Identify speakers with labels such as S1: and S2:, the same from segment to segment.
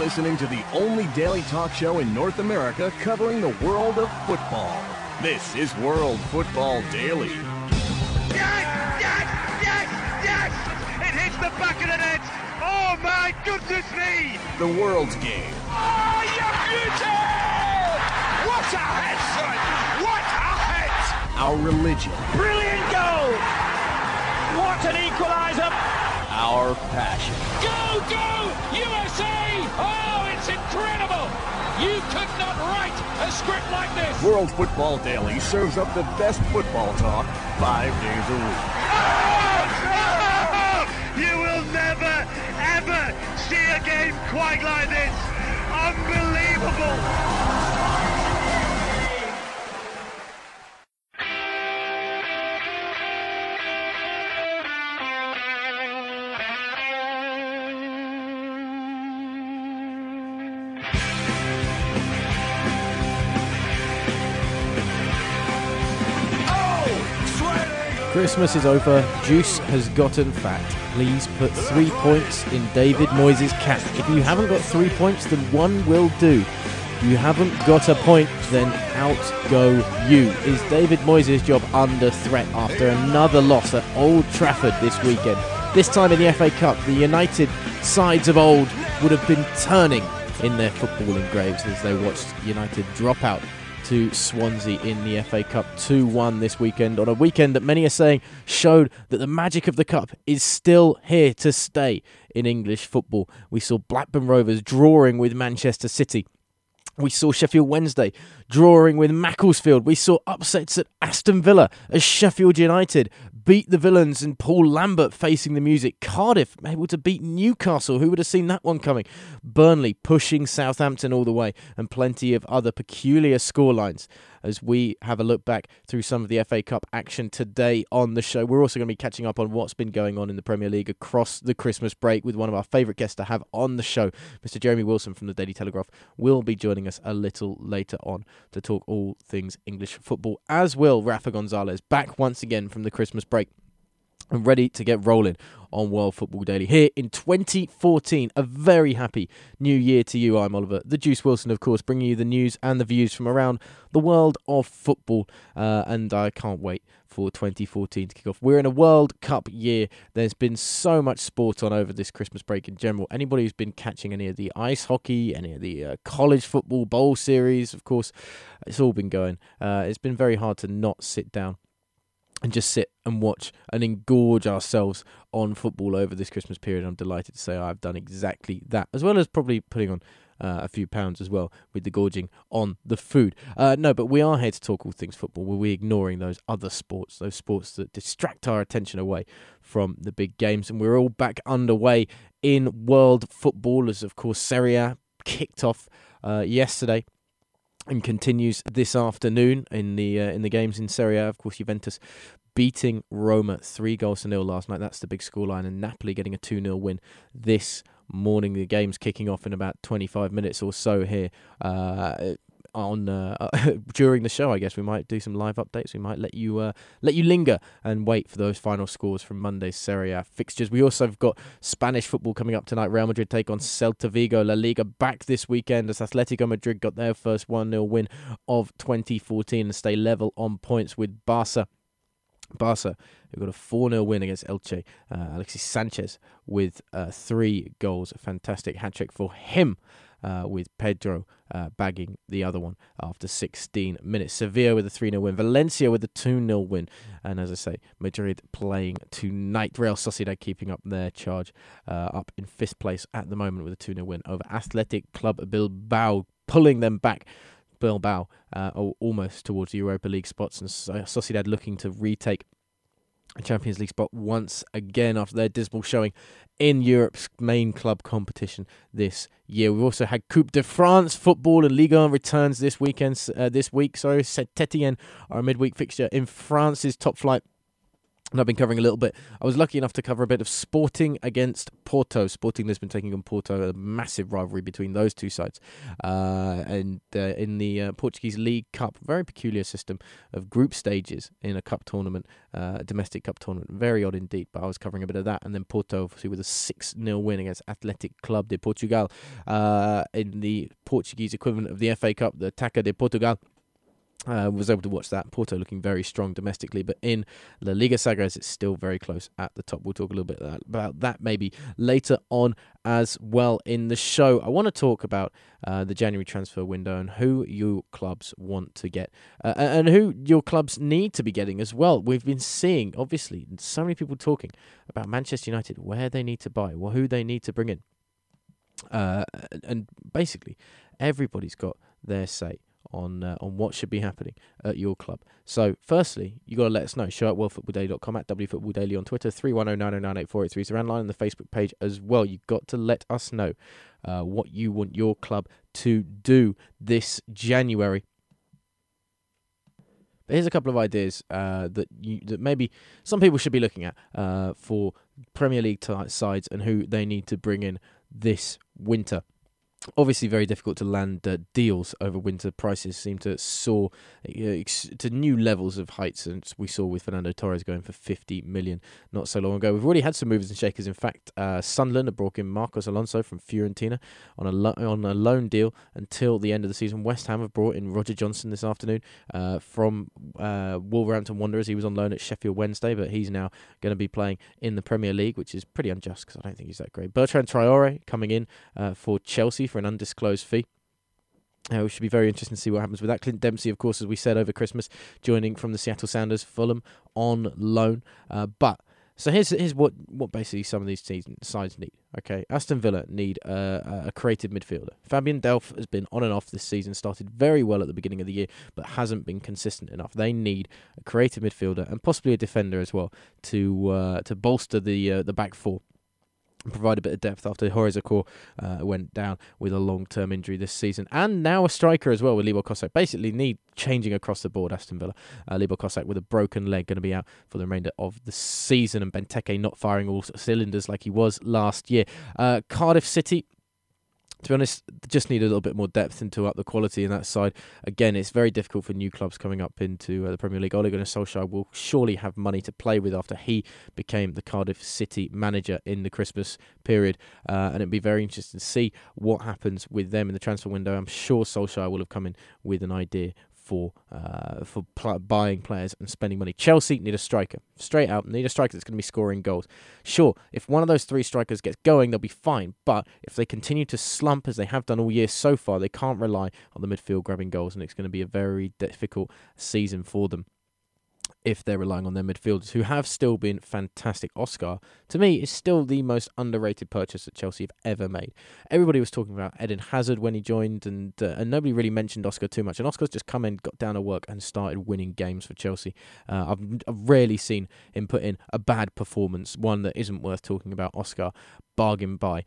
S1: listening to the only daily talk show in North America covering the world of football. This is World Football Daily.
S2: Yes! Yes! Yes! Yes! It hits the back of the net! Oh my goodness me!
S1: The World's Game.
S2: Oh, you beauty! What a head, son! What a head!
S1: Our religion.
S2: Brilliant goal! What an equaliser!
S1: Our passion.
S2: Go, go, USA! Oh, it's incredible! You could not write a script like this!
S1: World Football Daily serves up the best football talk 5 days a week.
S2: Oh! You will never, ever see a game quite like this! Unbelievable!
S3: Christmas is over, Juice has gotten fat. Please put 3 points in David Moyes' cap. If you haven't got 3 points, then one will do. If you haven't got a point, then out go you. Is David Moyes' job under threat after another loss at Old Trafford this weekend? This time in the FA Cup, the United sides of old would have been turning in their footballing graves as they watched United drop out to Swansea in the FA Cup 2-1 this weekend, on a weekend that many are saying showed that the magic of the Cup is still here to stay in English football. We saw Blackburn Rovers drawing with Manchester City. We saw Sheffield Wednesday drawing with Macclesfield. We saw upsets at Aston Villa as Sheffield United beat the Villains and Paul Lambert facing the music. Cardiff able to beat Newcastle. Who would have seen that one coming? Burnley pushing Southampton all the way, and plenty of other peculiar scorelines as we have a look back through some of the FA Cup action today on the show. We're also going to be catching up on what's been going on in the Premier League across the Christmas break with one of our favourite guests to have on the show. Mr. Jeremy Wilson from the Daily Telegraph will be joining us a little later on to talk all things English football, as will Rafa Gonzalez, back once again from the Christmas break and ready to get rolling on World Football Daily here in 2014. A very happy new year to you. I'm Oliver, the Juice Wilson, of course, bringing you the news and the views from around the world of football, and I can't wait for 2014 to kick off. We're in a World Cup year. There's been so much sport on over this Christmas break in general. Anybody who's been catching any of the ice hockey, any of the college football bowl series, of course, it's all been going. It's been very hard to not sit down and just sit and watch and engorge ourselves on football over this Christmas period. I'm delighted to say I've done exactly that, as well as probably putting on a few pounds as well with the gorging on the food. No, but we are here to talk all things football. We're ignoring those other sports, those sports that distract our attention away from the big games. And we're all back underway in world football, as of course Serie A kicked off yesterday and continues this afternoon in the games in Serie A. Of course, Juventus beating Roma 3-0 last night. That's the big scoreline, and Napoli getting a 2-0 win this morning. The game's kicking off in about 25 minutes or so here during the show. I guess we might do some live updates. We might let you linger and wait for those final scores from Monday's Serie A fixtures. We also have got Spanish football coming up tonight. Real Madrid take on Celta Vigo. La Liga back this weekend as Atletico Madrid got their first 1-0 win of 2014 and stay level on points with Barca. Barca, who got a 4-0 win against Elche. Alexis Sanchez with 3 goals. A fantastic hat-trick for him, with Pedro bagging the other one after 16 minutes. Sevilla with a 3-0 win. Valencia with a 2-0 win. And as I say, Madrid playing tonight. Real Sociedad keeping up their charge, up in 5th place at the moment with a 2-0 win over Athletic Club Bilbao, pulling them back. Bilbao almost towards the Europa League spots, and Sociedad looking to retake a Champions League spot once again after their dismal showing in Europe's main club competition this year. We've also had Coupe de France football, and Ligue 1 returns this week. Saint-Étienne are a midweek fixture in France's top flight And I've been covering a little bit. I was lucky enough to cover a bit of Sporting against Porto. Sporting Lisbon taking on Porto, a massive rivalry between those two sides. And in the Portuguese League Cup, very peculiar system of group stages in a cup tournament, domestic cup tournament. Very odd indeed, but I was covering a bit of that. And then Porto, obviously, with a 6-0 win against Athletic Club de Portugal in the Portuguese equivalent of the FA Cup, the Taça de Portugal. Was able to watch that. Porto looking very strong domestically, but in La Liga Sagres, it's still very close at the top. We'll talk a little bit about that maybe later on as well in the show. I want to talk about the January transfer window and who your clubs want to get and who your clubs need to be getting as well. We've been seeing, obviously, so many people talking about Manchester United, where they need to buy, who they need to bring in. And basically, everybody's got their say on what should be happening at your club. So, firstly, you got to let us know. Show at worldfootballdaily.com, at wfootballdaily on Twitter, 310998483 is around line on the Facebook page as well. You've got to let us know what you want your club to do this January. But here's a couple of ideas that maybe some people should be looking at for Premier League sides and who they need to bring in this winter. Obviously, very difficult to land deals over winter. Prices seem to soar to new levels of heights, and we saw with Fernando Torres going for 50 million not so long ago. We've already had some movers and shakers. In fact, Sunderland have brought in Marcos Alonso from Fiorentina on a loan deal until the end of the season. West Ham have brought in Roger Johnson this afternoon from Wolverhampton Wanderers. He was on loan at Sheffield Wednesday, but he's now going to be playing in the Premier League, which is pretty unjust because I don't think he's that great. Bertrand Traore coming in for Chelsea for an undisclosed fee. We should be very interested to see what happens with that. Clint Dempsey, of course, as we said over Christmas, joining from the Seattle Sounders, Fulham on loan. So here's what basically some of these sides need. Okay, Aston Villa need a creative midfielder. Fabian Delph has been on and off this season, started very well at the beginning of the year, but hasn't been consistent enough. They need a creative midfielder and possibly a defender as well to bolster the back four. Provide a bit of depth after Horace Zakor went down with a long-term injury this season. And now a striker as well with Libor Kossak. Basically need changing across the board, Aston Villa. Libor Kossak with a broken leg going to be out for the remainder of the season. And Benteke not firing all cylinders like he was last year. Cardiff City, to be honest, just need a little bit more depth and to up the quality in that side. Again, it's very difficult for new clubs coming up into the Premier League. Ole Gunnar Solskjaer will surely have money to play with after he became the Cardiff City manager in the Christmas period. And it'd be very interesting to see what happens with them in the transfer window. I'm sure Solskjaer will have come in with an idea for buying players and spending money. Chelsea need a striker. Straight out, need a striker that's going to be scoring goals. Sure, if one of those three strikers gets going, they'll be fine. But if they continue to slump as they have done all year so far, they can't rely on the midfield grabbing goals, and it's going to be a very difficult season for them if they're relying on their midfielders, who have still been fantastic. Oscar, to me, is still the most underrated purchase that Chelsea have ever made. Everybody was talking about Eden Hazard when he joined, and nobody really mentioned Oscar too much. And Oscar's just come in, got down to work, and started winning games for Chelsea. I've rarely seen him put in a bad performance, one that isn't worth talking about. Oscar, bargain buy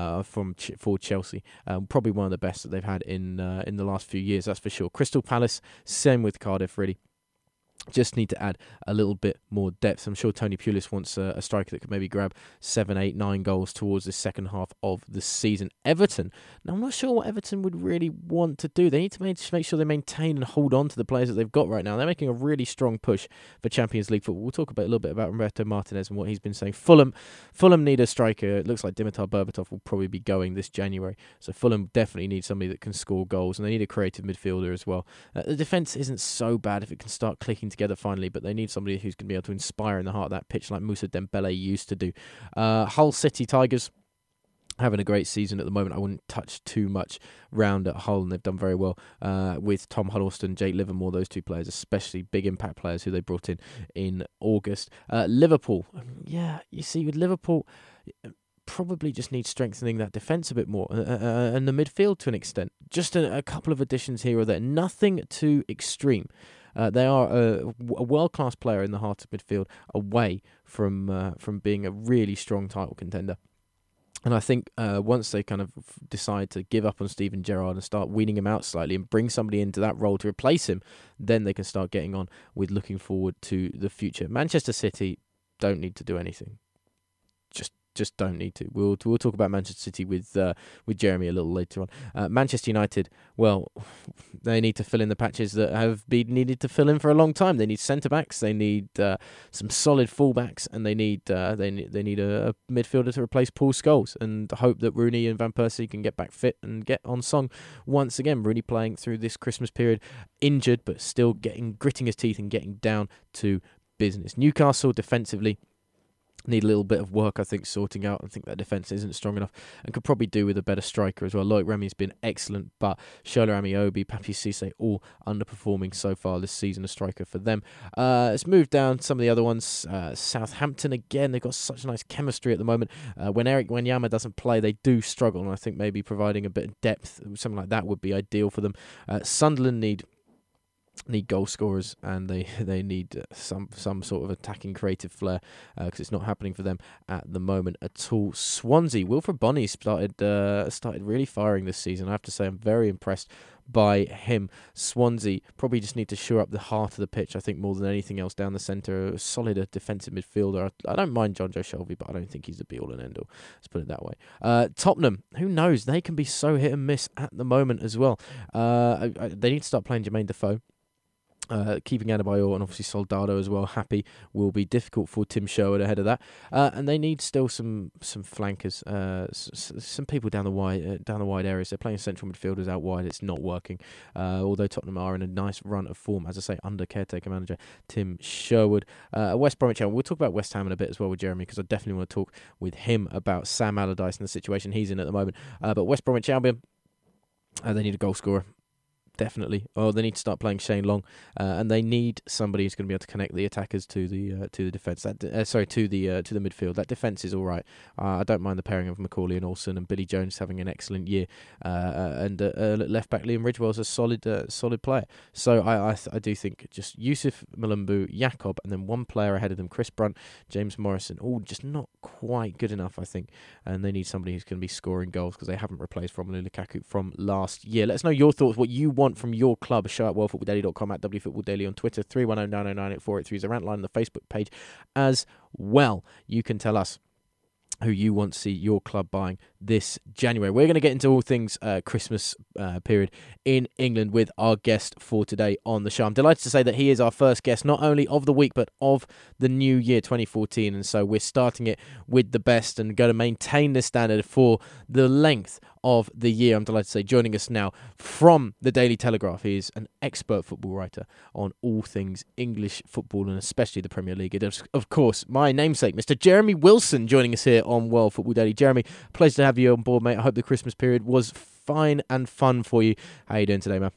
S3: for Chelsea. Probably one of the best that they've had in the last few years, that's for sure. Crystal Palace, same with Cardiff, really. Just need to add a little bit more depth. I'm sure Tony Pulis wants a striker that could maybe grab 7, 8, 9 goals towards the second half of the season. Everton. Now, I'm not sure what Everton would really want to do. They need to make sure they maintain and hold on to the players that they've got right now. They're making a really strong push for Champions League football. We'll talk a little bit about Roberto Martinez and what he's been saying. Fulham need a striker. It looks like Dimitar Berbatov will probably be going this January. So Fulham definitely need somebody that can score goals, and they need a creative midfielder as well. The defence isn't so bad if it can start clicking together finally, but they need somebody who's going to be able to inspire in the heart of that pitch like Moussa Dembele used to do. Hull City Tigers having a great season at the moment. I wouldn't touch too much round at Hull, and they've done very well with Tom Huddleston, Jake Livermore, those two players, especially big impact players who they brought in August. Liverpool, you see with Liverpool, probably just need strengthening that defence a bit more and the midfield to an extent. Just a couple of additions here or there, nothing too extreme. They are a world-class player in the heart of midfield, away from being a really strong title contender. And I think once they kind of decide to give up on Steven Gerrard and start weaning him out slightly and bring somebody into that role to replace him, then they can start getting on with looking forward to the future. Manchester City, don't need to do anything. Just don't need to. We'll talk about Manchester City with Jeremy a little later on. Manchester United, well, they need to fill in the patches that have been needed to fill in for a long time. They need centre backs, they need some solid fullbacks, and they need a midfielder to replace Paul Scholes, and hope that Rooney and Van Persie can get back fit and get on song once again. Rooney playing through this Christmas period injured, but still gritting his teeth and getting down to business. Newcastle defensively need a little bit of work, I think, sorting out. I think their defence isn't strong enough and could probably do with a better striker as well. Loic Remy's been excellent, but Shola Amiobi, Papi Cisse, all underperforming so far this season, a striker for them. Let's move down some of the other ones. Southampton, again, they've got such nice chemistry at the moment. When Eric Wanyama doesn't play, they do struggle, and I think maybe providing a bit of depth, something like that would be ideal for them. Sunderland need goal scorers, and they need some sort of attacking creative flair, because it's not happening for them at the moment at all. Swansea, Wilfred Bonney started really firing this season. I have to say I'm very impressed by him. Swansea probably just need to shore up the heart of the pitch, I think, more than anything else down the centre. A solid defensive midfielder. I don't mind John Joe Shelby, but I don't think he's the be-all and end-all. Let's put it that way. Tottenham, who knows? They can be so hit and miss at the moment as well. They need to start playing Jermaine Defoe. Keeping Adebayor and obviously Soldado as well happy will be difficult for Tim Sherwood ahead of that, and they need still some flankers, some people down the wide areas. They're playing central midfielders out wide. It's not working. Although Tottenham are in a nice run of form, as I say, under caretaker manager Tim Sherwood. West Bromwich Albion. We'll talk about West Ham in a bit as well with Jeremy, because I definitely want to talk with him about Sam Allardyce and the situation he's in at the moment. But West Bromwich Albion, they need a goal scorer. Definitely. Oh, they need to start playing Shane Long, and they need somebody who's going to be able to connect the attackers to the defense. To the midfield. That defense is all right. I don't mind the pairing of Macaulay and Olsen, and Billy Jones having an excellent year, and left back Liam Ridgewell's a solid player. So I do think just Yusuf Malumbu, Jakob, and then one player ahead of them, Chris Brunt, James Morrison, all just not quite good enough, I think, and they need somebody who's going to be scoring goals, because they haven't replaced Romelu Lukaku from last year. Let us know your thoughts, what you want from your club. Show at worldfootballdaily.com, at WFootballDaily on Twitter, 310-909-8483 is the rant line on the Facebook page as well. You can tell us who you want to see your club buying this January. We're going to get into all things Christmas period in England with our guest for today on the show. I'm delighted to say that he is our first guest, not only of the week, but of the new year 2014. And so we're starting it with the best and going to maintain this standard for the length of the year. I'm delighted to say, joining us now from the Daily Telegraph, he is an expert football writer on all things English football and especially the Premier League. It is, of course, my namesake, Mr. Jeremy Wilson, joining us here on World Football Daily. Jeremy, pleasure to have you on board, mate. I hope the Christmas period was fine and fun for you. How are you doing today, man?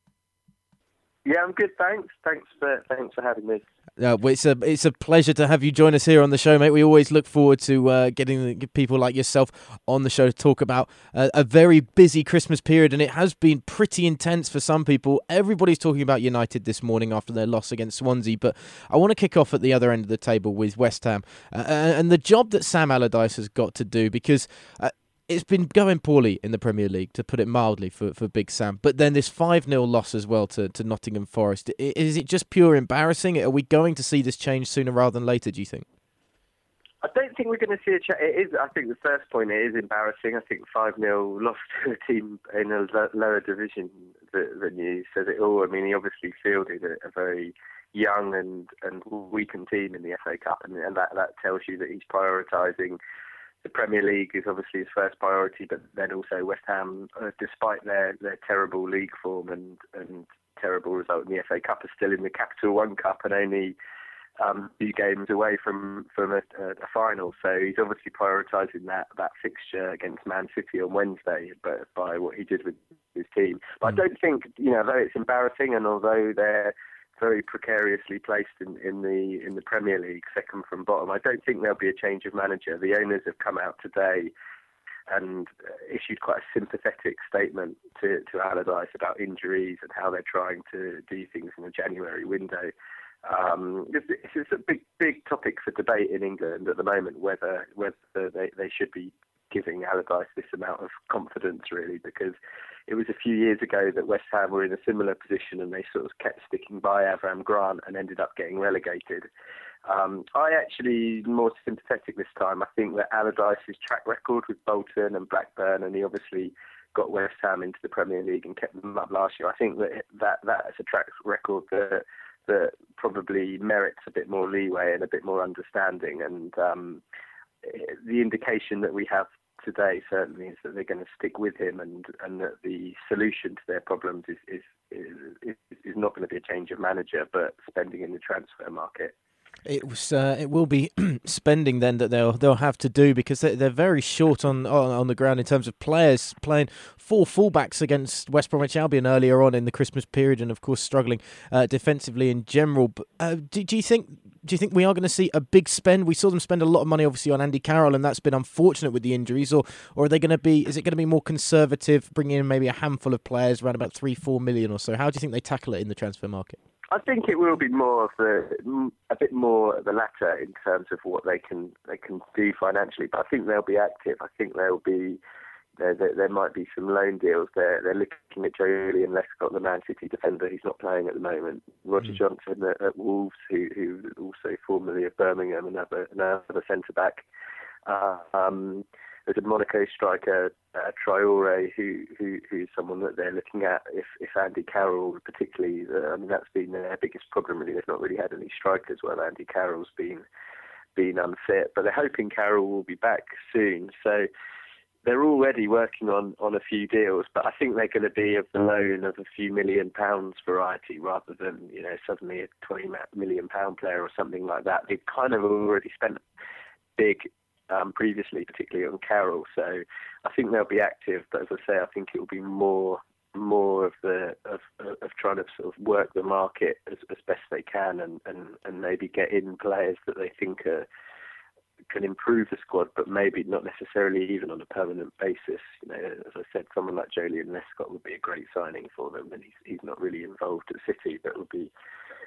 S4: Yeah, I'm good, thanks. Thanks for having me.
S3: It's a pleasure to have you join us here on the show, mate. We always look forward to getting people like yourself on the show to talk about a very busy Christmas period, and it has been pretty intense for some people. Everybody's talking about United this morning after their loss against Swansea, but I want to kick off at the other end of the table with West Ham and the job that Sam Allardyce has got to do, because it's been going poorly in the Premier League, to put it mildly, for Big Sam. But then this 5-0 loss as well to Nottingham Forest. Is it just pure embarrassing? Are we going to see this change sooner rather than later, do you think?
S4: I don't think we're going to see a change. It is, I think the first point, it is embarrassing. I think 5-0 loss to a team in a lower division than you says it all. I mean, he obviously fielded a very young and weakened team in the FA Cup, and that tells you that he's prioritising the Premier League is obviously his first priority, but then also West Ham, despite their terrible league form and terrible result in the FA Cup, are still in the Capital One Cup and only 2 games away from a final. So he's obviously prioritising that fixture against Man City on Wednesday, but by what he did with his team. But I don't think, although it's embarrassing and although they're very precariously placed in the Premier League, second from bottom, I don't think there'll be a change of manager. The owners have come out today and issued quite a sympathetic statement to Allardyce about injuries and how they're trying to do things in the January window. It's a big topic for debate in England at the moment, whether they should be giving Allardyce this amount of confidence, really, because it was a few years ago that West Ham were in a similar position and they sort of kept sticking by Avram Grant and ended up getting relegated. I actually more sympathetic this time. I think that Allardyce's track record with Bolton and Blackburn, and he obviously got West Ham into the Premier League and kept them up last year. I think that's a track record that probably merits a bit more leeway and a bit more understanding. And the indication that we have today certainly is that they're going to stick with him, and that the solution to their problems is not going to be a change of manager, but spending in the transfer market.
S3: It will be spending then that they'll have to do, because they're very short on the ground in terms of players, playing 4 fullbacks against West Bromwich Albion earlier on in the Christmas period, and of course struggling defensively in general. But do you think we are going to see a big spend? We saw them spend a lot of money obviously on Andy Carroll, and that's been unfortunate with the injuries. Or are they going to be? Is it going to be more conservative, bringing in maybe a handful of players, around about 3-4 million or so? How do you think they tackle it in the transfer market?
S4: I think it will be a bit more of the latter in terms of what they can do financially. But I think they'll be active. I think there might be some loan deals. They're looking at Joleon Lescott, the Man City defender. He's not playing at the moment. Roger Johnson at Wolves, who also formerly of Birmingham, another centre back. There's a Monaco striker, Traore, who's someone that they're looking at. If Andy Carroll, particularly, that's been their biggest problem. Really, they've not really had any strikers while Andy Carroll's been unfit. But they're hoping Carroll will be back soon. So they're already working on a few deals. But I think they're going to be of the loan of a few £1 million variety, rather than suddenly a £20 million player or something like that. They've kind of already spent big. Previously, particularly on Carroll, so I think they'll be active. But as I say, I think it will be more of trying to sort of work the market as best they can, and maybe get in players that they think can improve the squad, but maybe not necessarily even on a permanent basis. As I said, someone like Joleon Lescott would be a great signing for them, and he's not really involved at City, but would be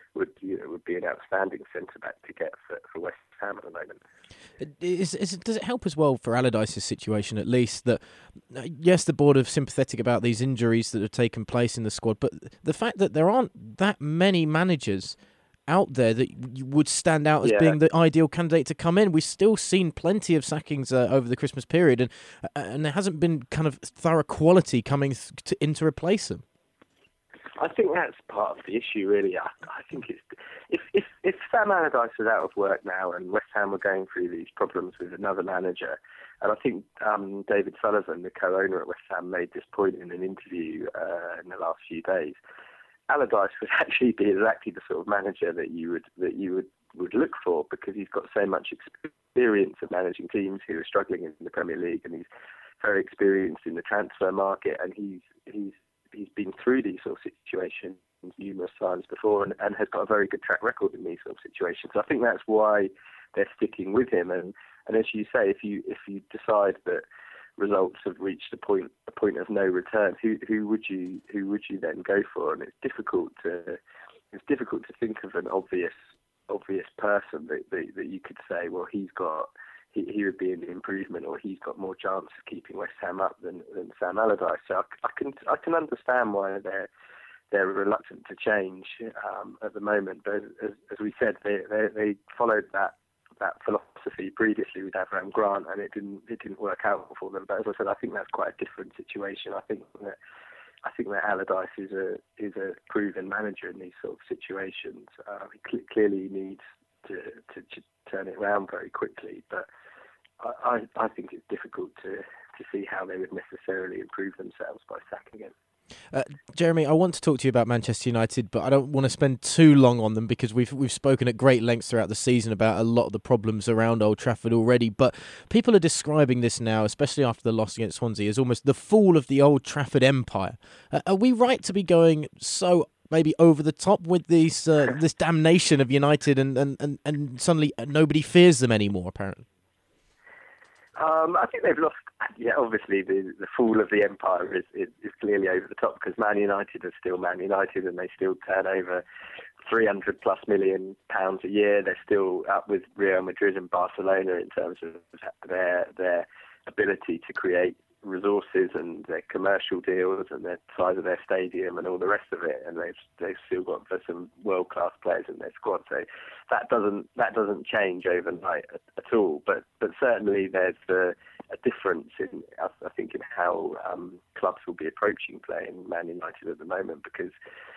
S4: an outstanding centre back to get for West Ham at the moment.
S3: Does it help as well for Allardyce's situation, at least, that yes, the board are sympathetic about these injuries that have taken place in the squad, but the fact that there aren't that many managers out there that would stand out as being the ideal candidate to come in? We've still seen plenty of sackings over the Christmas period, and there hasn't been kind of thorough quality coming in to replace them.
S4: I think that's part of the issue, really. I think it's if Sam Allardyce is out of work now and West Ham were going through these problems with another manager, and I think David Sullivan, the co-owner at West Ham, made this point in an interview in the last few days. Allardyce would actually be exactly the sort of manager that you would look for, because he's got so much experience of managing teams who are struggling in the Premier League, and he's very experienced in the transfer market, and he's been through these sort of situations numerous times before, and has got a very good track record in these sort of situations. So I think that's why they're sticking with him. And as you say, if you decide that results have reached a point of no return, who would you then go for? And it's difficult to think of an obvious person that you could say, well, he would be an improvement, or he's got more chance of keeping West Ham up than Sam Allardyce. So I can understand why they're reluctant to change at the moment. But as we said, they followed that philosophy previously with Avram Grant, and it didn't work out for them. But as I said, I think that's quite a different situation. I think that Allardyce is a proven manager in these sort of situations. He clearly needs to turn it around very quickly, but I think it's difficult to see how they would necessarily improve themselves by sacking him.
S3: Jeremy, I want to talk to you about Manchester United, but I don't want to spend too long on them, because we've spoken at great lengths throughout the season about a lot of the problems around Old Trafford already. But people are describing this now, especially after the loss against Swansea, as almost the fall of the Old Trafford empire. Are we right to be going so maybe over the top with this damnation of United, and suddenly nobody fears them anymore, apparently?
S4: I think they've lost. Yeah, obviously the fall of the empire is clearly over the top, because Man United are still Man United, and they still turn over £300+ million a year. They're still up with Real Madrid and Barcelona in terms of their ability to create resources and their commercial deals and the size of their stadium and all the rest of it, and they've still got some world class players in their squad. So that doesn't change overnight at all. But certainly there's a difference in, I think, in how clubs will be approaching playing Man United at the moment, because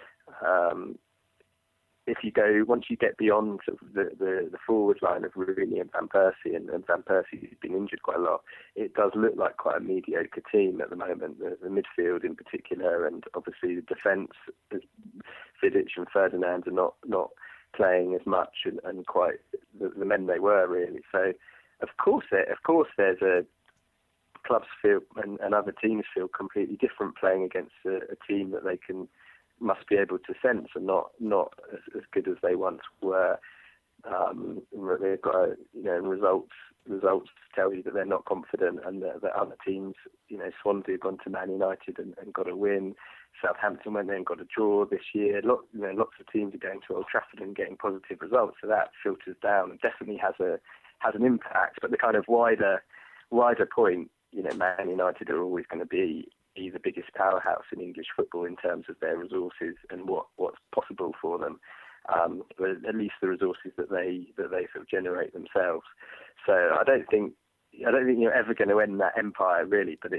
S4: once you get beyond sort of the forward line of Rooney and Van Persie, and Van Persie's been injured quite a lot, it does look like quite a mediocre team at the moment. The midfield in particular, and obviously the defence, Vidic and Ferdinand are not playing as much and quite the men they were really. So of course there's clubs feel and other teams feel completely different playing against a team that they must be able to sense and not as good as they once were. They've got results tell you that they're not confident, and that other teams, Swansea have gone to Man United and got a win. Southampton went there and got a draw this year. Lots of teams are going to Old Trafford and getting positive results, so that filters down and definitely has an impact. But the kind of wider point, Man United are always going to be the biggest powerhouse in English football in terms of their resources and what's possible for them, but at least the resources that they sort of generate themselves. So I don't think you're ever going to end that empire really, but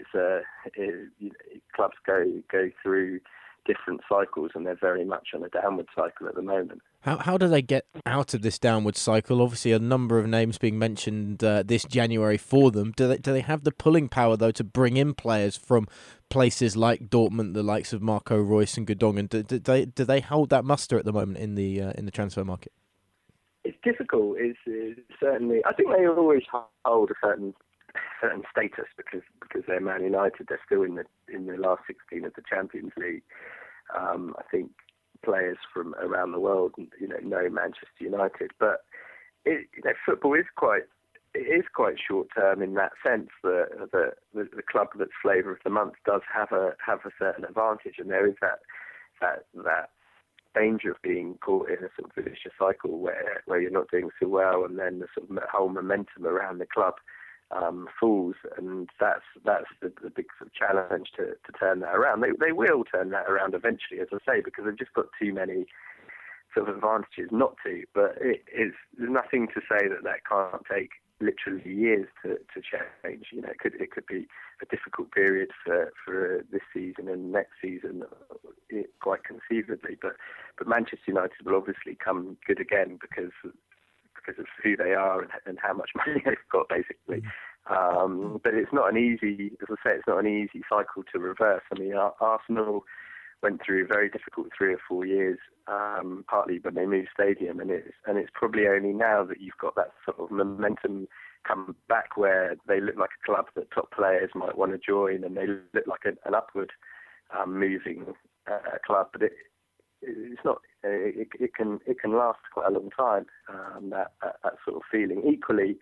S4: clubs go through different cycles, and they're very much on a downward cycle at the moment.
S3: How do they get out of this downward cycle? Obviously, a number of names being mentioned this January for them. Do they have the pulling power though to bring in players from places like Dortmund, the likes of Marco Reus and Gundogan? Do they hold that muster at the moment in the transfer market?
S4: It's difficult. It's certainly. I think they always hold a certain status because they're Man United. They're still in the last 16 of the Champions League. I think players from around the world, know Manchester United, but football is quite short term in that sense. The club that's flavour of the month does have a certain advantage, and there is that danger of being caught in a sort of vicious cycle where you're not doing so well, and then the sort of whole momentum around the club falls, and that's the big sort of challenge to turn that around. They will turn that around eventually, as I say, because they've just got too many sort of advantages not to. But there's nothing to say that can't take literally years to change. It could be a difficult period for this season and next season, quite conceivably. But Manchester United will obviously come good again because of who they are and how much money they've got, basically. But it's not an easy, as I say, it's not an easy cycle to reverse. I mean, Arsenal went through a very difficult 3 or 4 years, partly when they moved stadium, and it's probably only now that you've got that sort of momentum come back where they look like a club that top players might want to join, and they look like an upward moving club. But it's not. It can last quite a long time. That sort of feeling. Equally,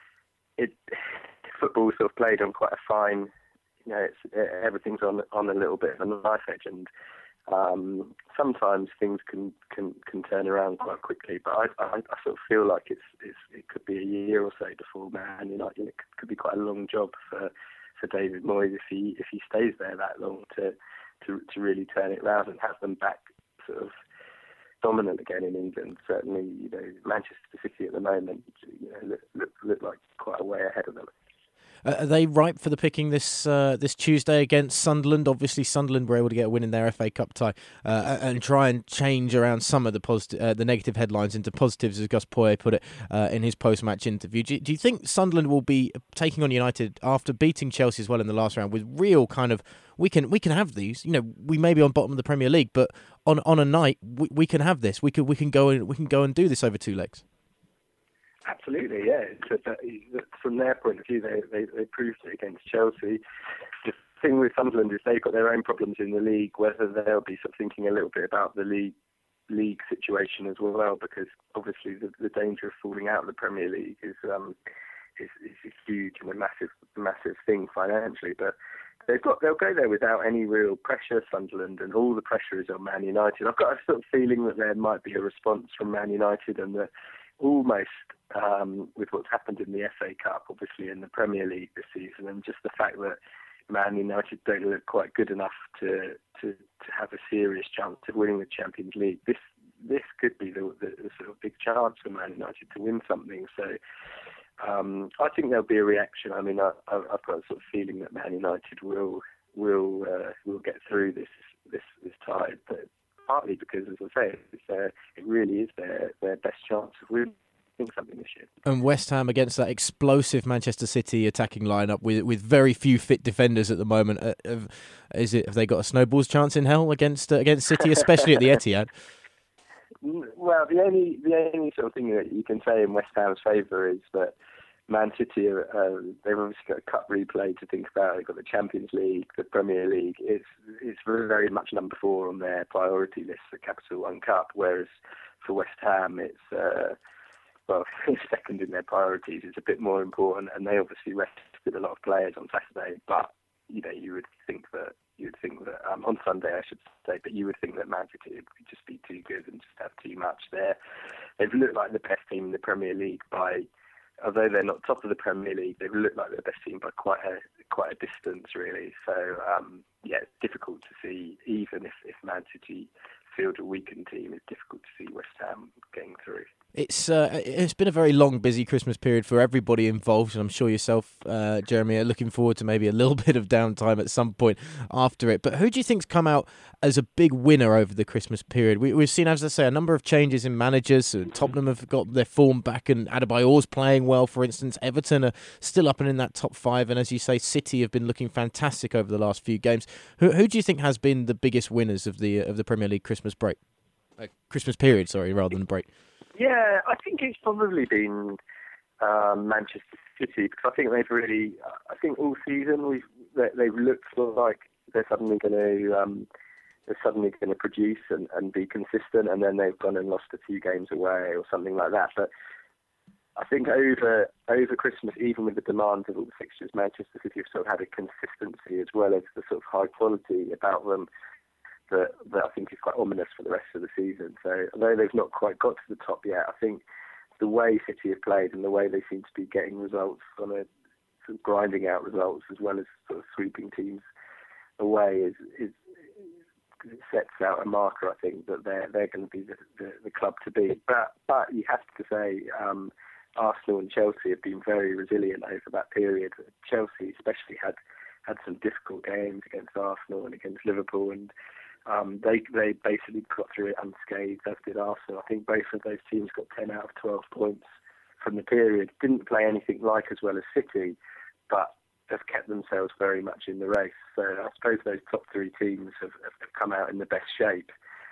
S4: football sort of played on quite a fine. Everything's on a little bit of a knife edge, and sometimes things can turn around quite quickly. But I sort of feel like it could be a year or so before Man United. It could be quite a long job for David Moyes if he stays there that long to really turn it around and have them back sort of dominant again in England. Certainly, Manchester City at the moment, look like quite a way ahead of them.
S3: Are they ripe for the picking this Tuesday against Sunderland? Obviously, Sunderland were able to get a win in their FA Cup tie and try and change around some of the negative headlines into positives, as Gus Poyet put it in his post-match interview. Do you think Sunderland will be taking on United after beating Chelsea as well in the last round with real kind of we can have these? We may be on bottom of the Premier League, but on a night we can have this. We can go and do this over 2 legs.
S4: Absolutely, yeah. From their point of view, they proved it against Chelsea. The thing with Sunderland is they've got their own problems in the league, whether they'll be sort of thinking a little bit about the league situation as well, because obviously the danger of falling out of the Premier League is huge and a massive thing financially. But they'll go there without any real pressure, Sunderland, and all the pressure is on Man United. I've got a sort of feeling that there might be a response from Man United, and that almost with what's happened in the FA Cup, obviously in the Premier League this season, and just the fact that Man United don't look quite good enough to have a serious chance of winning the Champions League. This could be the sort of big chance for Man United to win something. So I think there'll be a reaction. I mean, I've got a sort of feeling that Man United will get through this tide, but partly because, as I say, it really is their best chance of winning something this year.
S3: And West Ham against that explosive Manchester City attacking lineup with very few fit defenders at the moment. Have they got a snowball's chance in hell against City, especially at the Etihad?
S4: Well, the only sort of thing that you can say in West Ham's favour is that Man City, they've obviously got a cup replay to think about. They've got the Champions League, the Premier League. It's very, very much number 4 on their priority list, the Capital One Cup. Whereas for West Ham, it's second in their priorities. It's a bit more important, and they obviously rested a lot of players on Saturday. But you would think that on Sunday, I should say, but you would think that Man City would just be too good and just have too much there. They've looked like the best team in the Premier League although they're not top of the Premier League, they've looked like the best team by quite a distance, really. So it's difficult to see, even if Man City field a weakened team, it's difficult to see West Ham getting through.
S3: It's been a very long, busy Christmas period for everybody involved, and I'm sure yourself, Jeremy, are looking forward to maybe a little bit of downtime at some point after it. But who do you think's come out as a big winner over the Christmas period? We've seen, as I say, a number of changes in managers. Tottenham have got their form back, and Adebayor's playing well, for instance. Everton are still up and in that top 5, and as you say, City have been looking fantastic over the last few games. Who do you think has been the biggest winners of the Premier League Christmas period, rather than break?
S4: Yeah, I think it's probably been Manchester City, because I think all season they've looked like they're suddenly going to produce and be consistent, and then they've gone and lost a few games away or something like that. But I think over Christmas, even with the demands of all the fixtures, Manchester City have sort of had a consistency as well as the sort of high quality about them that I think is quite ominous for the rest of the season. So although they've not quite got to the top yet, I think the way City have played and the way they seem to be getting results on a sort of grinding out results as well as sort of sweeping teams away is it sets out a marker, I think, that they're going to be the club to beat. But you have to say Arsenal and Chelsea have been very resilient over that period. Chelsea especially had some difficult games against Arsenal and against Liverpool, and they basically got through it unscathed, as did Arsenal. I think both of those teams got 10 out of 12 points from the period. Didn't play anything like as well as City, but have kept themselves very much in the race. So I suppose those top 3 teams have come out in the best shape.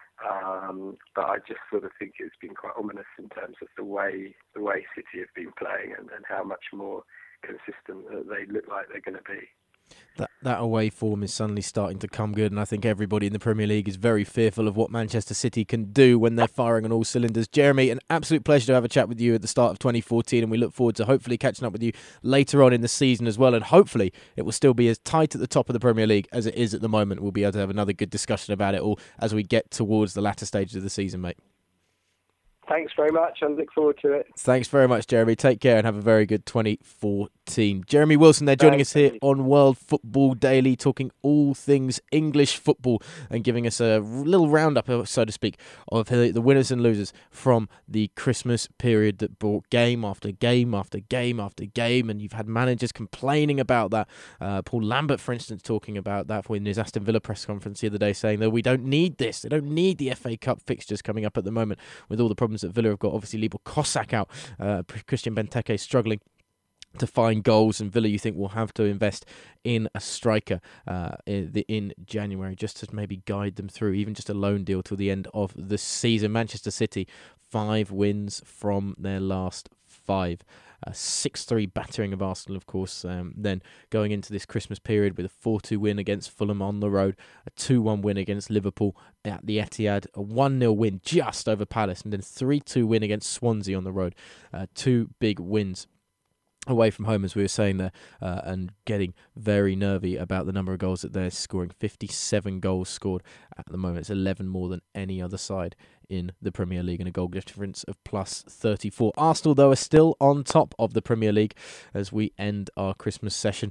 S4: But I just sort of think it's been quite ominous in terms of the way City have been playing and how much more consistent they look like they're going to be.
S3: That away form is suddenly starting to come good, and I think everybody in the Premier League is very fearful of what Manchester City can do when they're firing on all cylinders. Jeremy, an absolute pleasure to have a chat with you at the start of 2014, and we look forward to hopefully catching up with you later on in the season as well, and hopefully it will still be as tight at the top of the Premier League as it is at the moment. We'll be able to have another good discussion about it all as we get towards the latter stages of the season, mate.
S4: Thanks very much. I look forward to it.
S3: Thanks very much, Jeremy. Take care and have a very good 2014. Jeremy Wilson there joining us here on World Football Daily, talking all things English football and giving us a little roundup, so to speak, of the winners and losers from the Christmas period that brought game after game after game after game, and you've had managers complaining about that. Paul Lambert, for instance, talking about that in his Aston Villa press conference the other day, saying that we don't need this. They don't need the FA Cup fixtures coming up at the moment with all the problems that Villa have got. Obviously, Libor Cossack out, Christian Benteke struggling to find goals, and Villa, you think, will have to invest in a striker in January just to maybe guide them through, even just a loan deal till the end of the season. Manchester City, 5 wins from their last 5. A 6-3 battering of Arsenal, of course, then going into this Christmas period with a 4-2 win against Fulham on the road, a 2-1 win against Liverpool at the Etihad, a 1-0 win just over Palace, and then 3-2 win against Swansea on the road. 2 big wins away from home, as we were saying there, and getting very nervy about the number of goals that they're scoring. 57 goals scored at the moment. It's 11 more than any other side in the Premier League, and a goal difference of plus 34. Arsenal, though, are still on top of the Premier League as we end our Christmas session.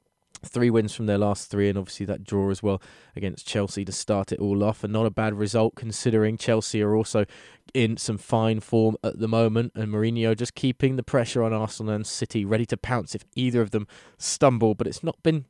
S3: 3 wins from their last 3, and obviously that draw as well against Chelsea to start it all off, and not a bad result considering Chelsea are also in some fine form at the moment, and Mourinho just keeping the pressure on Arsenal and City, ready to pounce if either of them stumble. But it's not been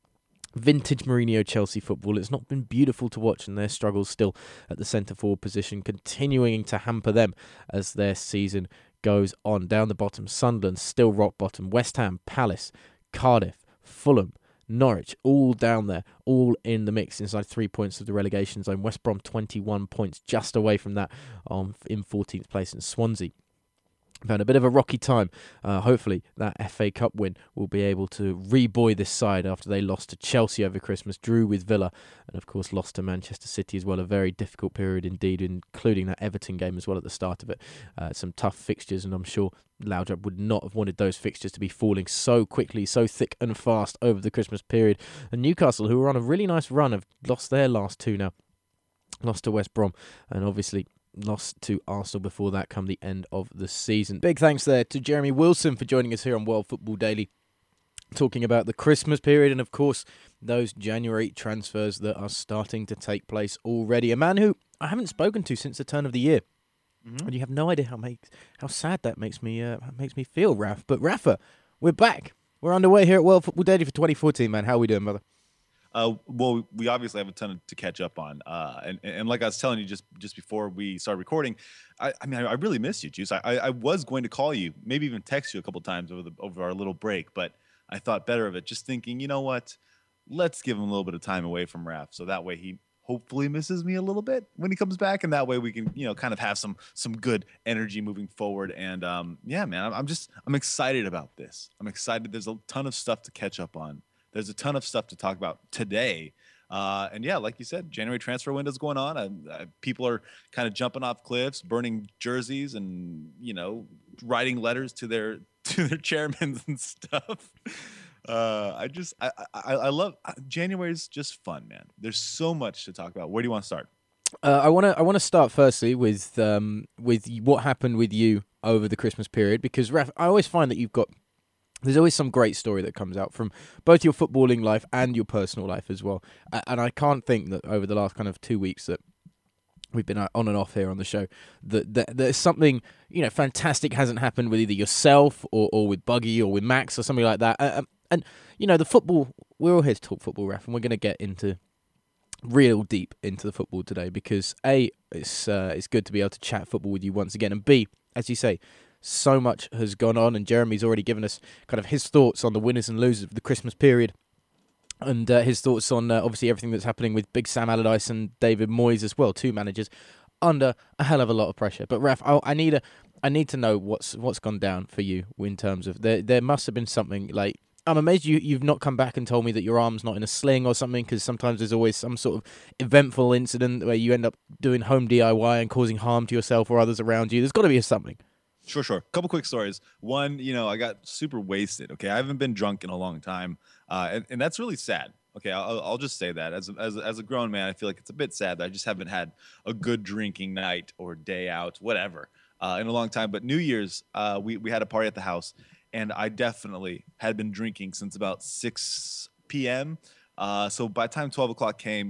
S3: vintage Mourinho Chelsea football. It's not been beautiful to watch, and their struggles still at the centre-forward position continuing to hamper them as their season goes on. Down the bottom, Sunderland still rock bottom, West Ham, Palace, Cardiff, Fulham, Norwich, all down there, all in the mix inside 3 points of the relegation zone. West Brom 21 points, just away from that, in 14th place, and Swansea found a bit of a rocky time. Hopefully that FA Cup win will be able to rebuoy this side after they lost to Chelsea over Christmas, drew with Villa, and of course lost to Manchester City as well. A very difficult period indeed, including that Everton game as well at the start of it. Some tough fixtures, and I'm sure Laudrup would not have wanted those fixtures to be falling so quickly, so thick and fast over the Christmas period. And Newcastle, who were on a really nice run, have lost their last 2 now. Lost to West Brom, and obviously lost to Arsenal before that come the end of the season. Big thanks there to Jeremy Wilson for joining us here on World Football Daily, talking about the Christmas period and, of course, those January transfers that are starting to take place already. A man who I haven't spoken to since the turn of the year. Mm-hmm. And you have no idea how sad that makes me feel, Raf. But Rafa, we're back. We're underway here at World Football Daily for 2014, man. How are we doing, brother?
S5: Well, we obviously have a ton to catch up on, and like I was telling you just before we started recording, I really miss you, Juice. I was going to call you, maybe even text you a couple times over our little break, but I thought better of it. Just thinking, you know what? Let's give him a little bit of time away from Raph, so that way he hopefully misses me a little bit when he comes back, and that way we can kind of have some good energy moving forward. And yeah, man, I'm excited about this. I'm excited. There's a ton of stuff to catch up on. There's a ton of stuff to talk about today. And yeah, like you said, January transfer window's going on. People are kind of jumping off cliffs, burning jerseys, and, writing letters to their chairmen and stuff. I love January's just fun, man. There's so much to talk about. Where do you want to start?
S3: I want to start firstly with what happened with you over the Christmas period, because Raf, I always find that there's always some great story that comes out from both your footballing life and your personal life as well. And I can't think that over the last kind of 2 weeks that we've been on and off here on the show that there's something fantastic hasn't happened with either yourself or with Buggy or with Max or something like that. And the football, we're all here to talk football, Raf, and we're going to get into real deep into the football today because A, it's good to be able to chat football with you once again, and B, as you say, so much has gone on, and Jeremy's already given us kind of his thoughts on the winners and losers of the Christmas period, and his thoughts on obviously everything that's happening with Big Sam Allardyce and David Moyes as well, 2 managers under a hell of a lot of pressure. But Raf, I need to know what's gone down for you in terms of there must have been something like. I'm amazed you've not come back and told me that your arm's not in a sling or something, because sometimes there's always some sort of eventful incident where you end up doing home DIY and causing harm to yourself or others around you. There's got to be something.
S5: Sure. Couple quick stories. One, I got super wasted. Okay, I haven't been drunk in a long time, and that's really sad. Okay, I'll just say that as a grown man, I feel like it's a bit sad that I just haven't had a good drinking night or day out, whatever, in a long time. But New Year's, we had a party at the house, and I definitely had been drinking since about 6 p.m. So by the time 12 o'clock came,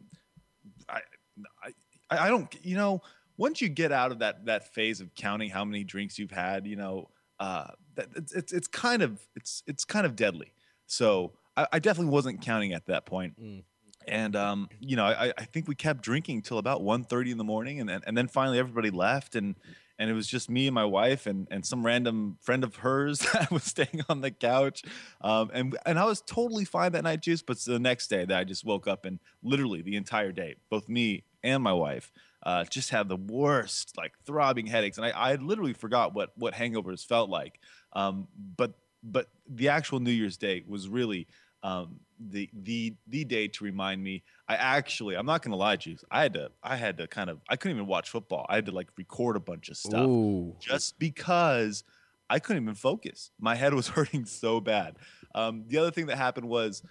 S5: I don't, once you get out of that phase of counting how many drinks you've had, it's kind of deadly. So I definitely wasn't counting at that point. And I think we kept drinking till about 1:30 in the morning, and then finally everybody left, and it was just me and my wife and some random friend of hers that was staying on the couch, and I was totally fine that night, Juice. But the next day, that I just woke up, and literally the entire day, both me and my wife just had the worst, like, throbbing headaches, and I literally forgot what hangovers felt like. But the actual New Year's Day was really the day to remind me. I'm not gonna lie, Juice. I had to kind of, I couldn't even watch football. I had to record a bunch of stuff.
S3: Ooh.
S5: Just because I couldn't even focus. My head was hurting so bad. The other thing that happened was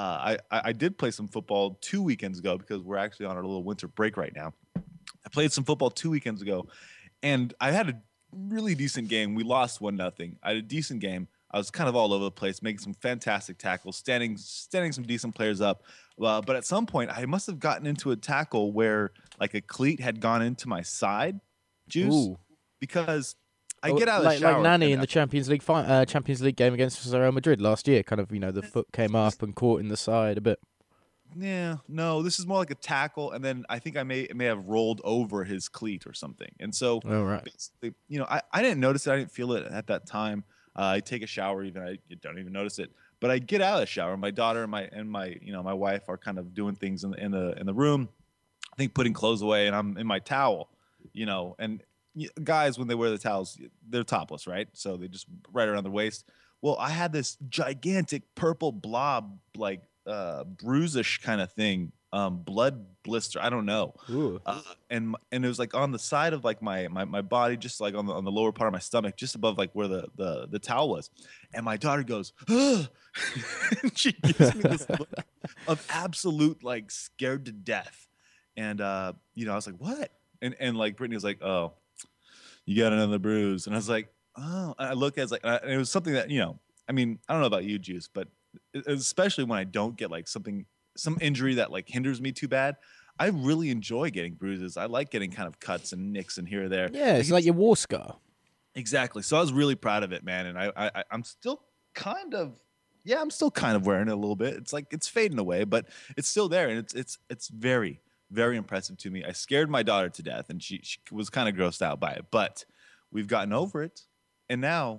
S5: I did play some football 2 weekends ago because we're actually on our little winter break right now. I played some football 2 weekends ago, and I had a really decent game. We lost 1-0. I had a decent game. I was kind of all over the place, making some fantastic tackles, standing some decent players up. But at some point, I must have gotten into a tackle where like a cleat had gone into my side, Juice,
S3: Ooh.
S5: because I get out of the
S3: like
S5: shower.
S3: Nani in the Champions League game against Real Madrid last year. Kind of, the foot came up and caught in the side a bit.
S5: Yeah, no, this is more like a tackle, and then I think I may have rolled over his cleat or something. And so, basically, I didn't notice it. I didn't feel it at that time. I take a shower, even I don't even notice it. But I get out of the shower. My daughter and my wife are kind of doing things in the room. I think putting clothes away, and I'm in my towel. And guys, when they wear the towels, they're topless, right? So they just right around their waist. Well, I had this gigantic purple blob, like bruisish kind of thing, blood blister, I don't know, and it was like on the side of like my body, just like on the lower part of my stomach, just above like where the towel was. And my daughter goes, and she gives me this look of absolute like scared to death. And I was like, what? And like Brittany was like, oh, you got another bruise. And I was like, oh. And I look at it, and it was something that I mean, I don't know about you, Juice, but especially when I don't get like some injury that like hinders me too bad, I really enjoy getting bruises. I like getting kind of cuts and nicks and here or there.
S3: Yeah, it's like your war scar.
S5: Exactly. So I was really proud of it, man. And I'm still kind of wearing it a little bit. It's like it's fading away, but it's still there, and it's very, very impressive to me. I scared my daughter to death, and she was kind of grossed out by it, but we've gotten over it, and now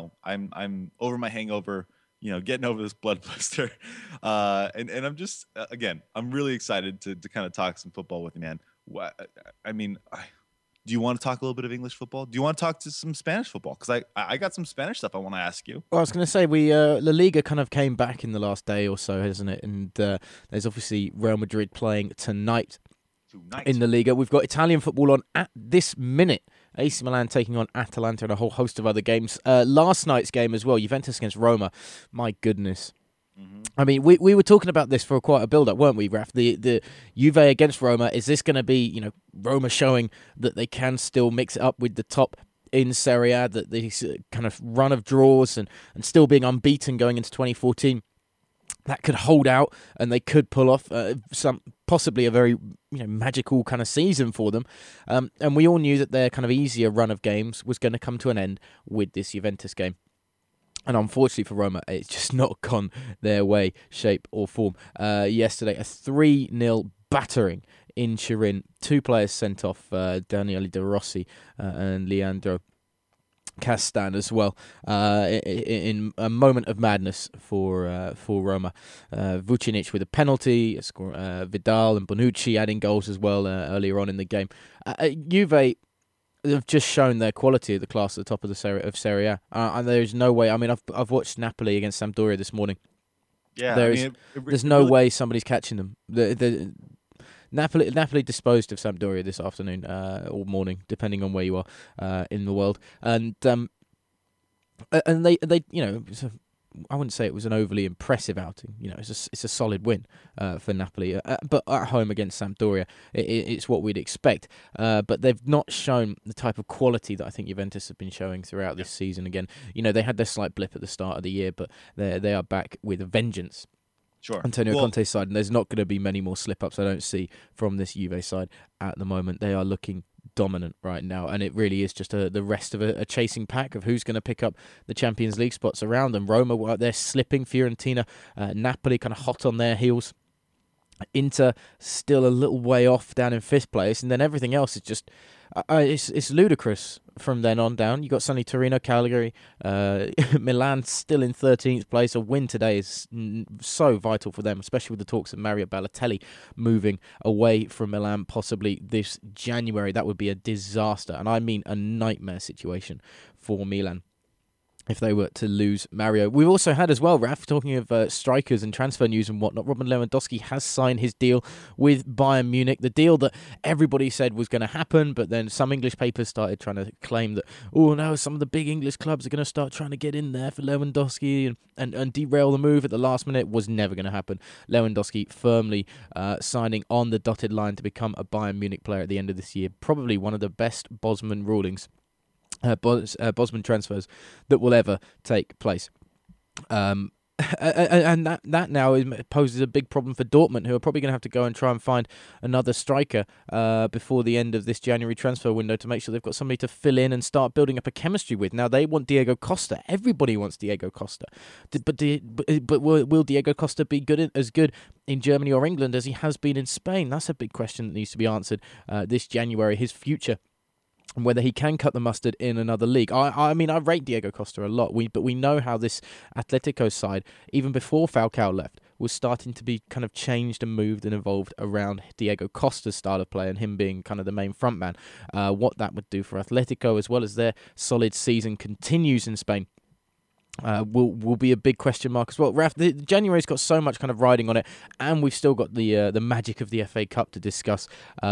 S5: I'm over my hangover. Getting over this blood blister. And I'm just, again, I'm really excited to kind of talk some football with you, man. I mean, do you want to talk a little bit of English football? Do you want to talk to some Spanish football? Because I got some Spanish stuff I want to ask you.
S3: Well, I was going to say, La Liga kind of came back in the last day or so, hasn't it? And there's obviously Real Madrid playing tonight in the Liga. We've got Italian football on at this minute. AC Milan taking on Atalanta and a whole host of other games. Last night's game as well, Juventus against Roma. My goodness. Mm-hmm. I mean, we were talking about this for quite a build-up, weren't we, Raf? The Juve against Roma, is this going to be, Roma showing that they can still mix it up with the top in Serie A, that this kind of run of draws and still being unbeaten going into 2014, that could hold out and they could pull off possibly a very magical kind of season for them. And we all knew that their kind of easier run of games was going to come to an end with this Juventus game. And unfortunately for Roma, it's just not gone their way, shape or form. Yesterday, a 3-0 battering in Turin. 2 players sent off, Daniele De Rossi and Leandro Castan as well, in a moment of madness for Roma. Vucinic with a penalty, Vidal and Bonucci adding goals as well earlier on in the game. Juve have just shown their quality at the class at the top of the Serie A, and there is no way. I mean, I've watched Napoli against Sampdoria this morning.
S5: Yeah,
S3: there's no way somebody's catching them. Napoli disposed of Sampdoria this afternoon or morning, depending on where you are in the world, and they I wouldn't say it was an overly impressive outing. It's a solid win for Napoli, but at home against Sampdoria, it's what we'd expect. But they've not shown the type of quality that I think Juventus have been showing throughout this season. Again, they had their slight blip at the start of the year, but they are back with a vengeance.
S5: Sure.
S3: Antonio Conte's side, and there's not going to be many more slip-ups I don't see from this Juve side at the moment. They are looking dominant right now, and it really is just the rest of a chasing pack of who's going to pick up the Champions League spots around them. Roma, they're slipping. Fiorentina, Napoli kind of hot on their heels. Inter still a little way off down in 5th place, and then everything else is just it's ludicrous from then on down. You got Sunny Torino, Cagliari, Milan still in 13th place. A win today is so vital for them, especially with the talks of Mario Balotelli moving away from Milan possibly this January. That would be a disaster, and I mean a nightmare situation for Milan. if they were to lose Mario. We've also had as well, Raf, talking of strikers and transfer news and whatnot, Robin Lewandowski has signed his deal with Bayern Munich, the deal that everybody said was going to happen, but then some English papers started trying to claim that, oh no, some of the big English clubs are going to start trying to get in there for Lewandowski and derail the move at the last minute. Was never going to happen. Lewandowski firmly signing on the dotted line to become a Bayern Munich player at the end of this year. Probably one of the best Bosman rulings. Bosman transfers that will ever take place. And that now poses a big problem for Dortmund, who are probably going to have to go and try and find another striker before the end of this January transfer window to make sure they've got somebody to fill in and start building up a chemistry with. Now, they want Diego Costa. Everybody wants Diego Costa. But will Diego Costa be as good in Germany or England as he has been in Spain? That's a big question that needs to be answered this January. His future, and whether he can cut the mustard in another league. I mean, I rate Diego Costa a lot, but we know how this Atletico side, even before Falcao left, was starting to be kind of changed and moved and evolved around Diego Costa's style of play and him being kind of the main front man. What that would do for Atletico, as well as their solid season continues in Spain, will be a big question mark as well. Raf, January's got so much kind of riding on it, and we've still got the magic of the FA Cup to discuss.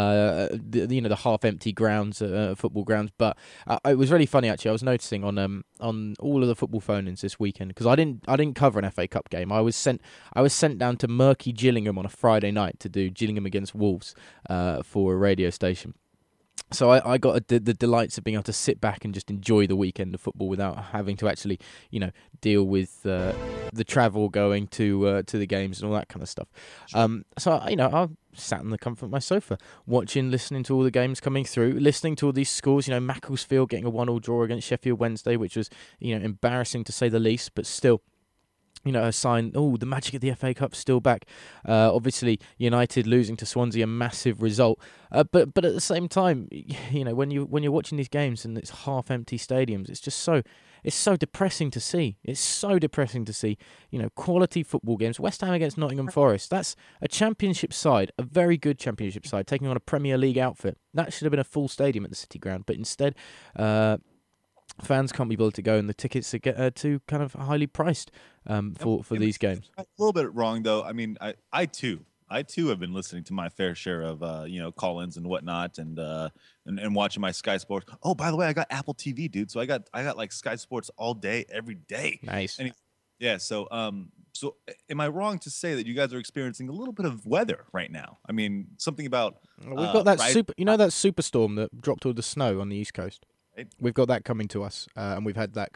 S3: The half-empty grounds, football grounds. But it was really funny actually. I was noticing on all of the football phone-ins this weekend, because I didn't cover an FA Cup game. I was sent down to murky Gillingham on a Friday night to do Gillingham against Wolves for a radio station. So I got the delights of being able to sit back and just enjoy the weekend of football without having to actually, deal with the travel going to the games and all that kind of stuff. So I sat in the comfort of my sofa, listening to all the games coming through, listening to all these scores. Macclesfield getting a 1-1 draw against Sheffield Wednesday, which was embarrassing to say the least, but still. A sign, the magic of the FA Cup's still back. Obviously, United losing to Swansea, a massive result. But at the same time, when you're watching these games and it's half-empty stadiums, it's so depressing to see. It's so depressing to see, quality football games. West Ham against Nottingham Forest. That's a championship side, a very good championship side, taking on a Premier League outfit. That should have been a full stadium at the City Ground, but instead, fans can't be able to go, and the tickets are too kind of highly priced for these games.
S5: A little bit wrong, though. I mean, I too have been listening to my fair share of call-ins and whatnot, and watching my Sky Sports. Oh, by the way, I got Apple TV, dude. So I got like Sky Sports all day, every day.
S3: Nice.
S5: So am I wrong to say that you guys are experiencing a little bit of weather right now? I mean, something about
S3: we've got that that superstorm that dropped all the snow on the East Coast. We've got that coming to us, and we've had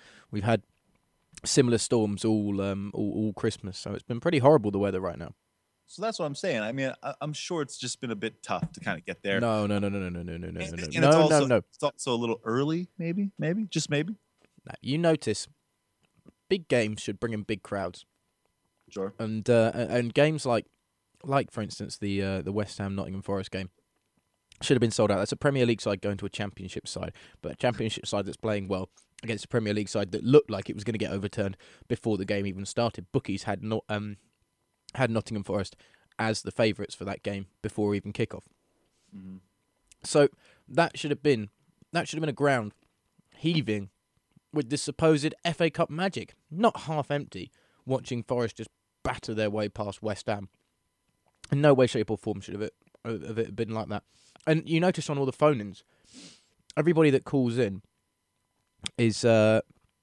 S3: similar storms all Christmas. So it's been pretty horrible, the weather right now.
S5: So that's what I'm saying. I mean, I'm sure it's just been a bit tough to kind of get there.
S3: No.
S5: It's also a little early, maybe, just maybe.
S3: Now, you notice, big games should bring in big crowds.
S5: Sure.
S3: And games like for instance the West Ham Nottingham Forest game should have been sold out. That's a Premier League side going to a Championship side, but a Championship side that's playing well against a Premier League side that looked like it was going to get overturned before the game even started. Bookies had Nottingham Forest as the favourites for that game before even kickoff. Mm-hmm. So that should have been a ground heaving with the supposed FA Cup magic, not half empty, watching Forest just batter their way past West Ham. In no way, shape or form should it have been like that. And you notice on all the phone-ins, everybody that calls in is, the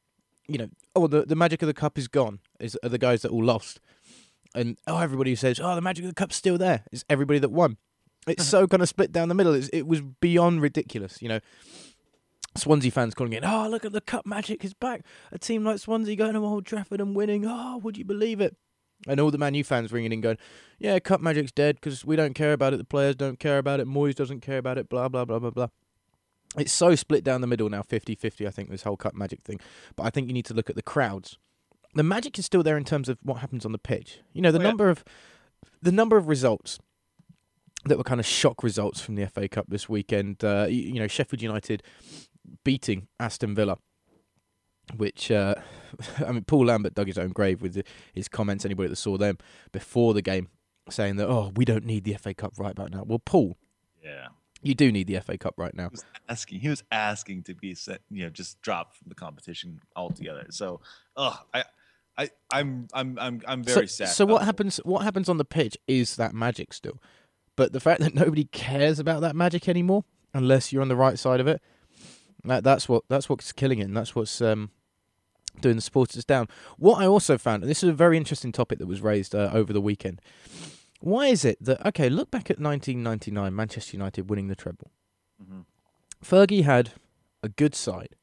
S3: magic of the cup is gone, are the guys that all lost. And, everybody who says, the magic of the cup's still there, is everybody that won. It's so kind of split down the middle. It was beyond ridiculous, Swansea fans calling in, look at the cup magic is back. A team like Swansea going to Old Trafford and winning. Would you believe it? And all the Man U fans ringing in going, yeah, cup magic's dead because we don't care about it. The players don't care about it. Moyes doesn't care about it. Blah, blah, blah, blah, blah. It's so split down the middle now, 50-50, I think, this whole cup magic thing. But I think you need to look at the crowds. The magic is still there in terms of what happens on the pitch. The number of results that were kind of shock results from the FA Cup this weekend. Sheffield United beating Aston Villa, which, Paul Lambert dug his own grave with his comments, anybody that saw them before the game, saying that, we don't need the FA Cup right about now. Well, Paul, You do need the FA Cup right now.
S5: He was asking to be set, just dropped from the competition altogether. So, I'm very sad.
S3: So what happens? What happens on the pitch is that magic still, but the fact that nobody cares about that magic anymore, unless you're on the right side of it, that's what's killing it, and that's what's doing the supporters down. What I also found, and this is a very interesting topic that was raised over the weekend. Why is it that, okay, look back at 1999, Manchester United winning the treble.
S5: Mm-hmm.
S3: Fergie had a good side.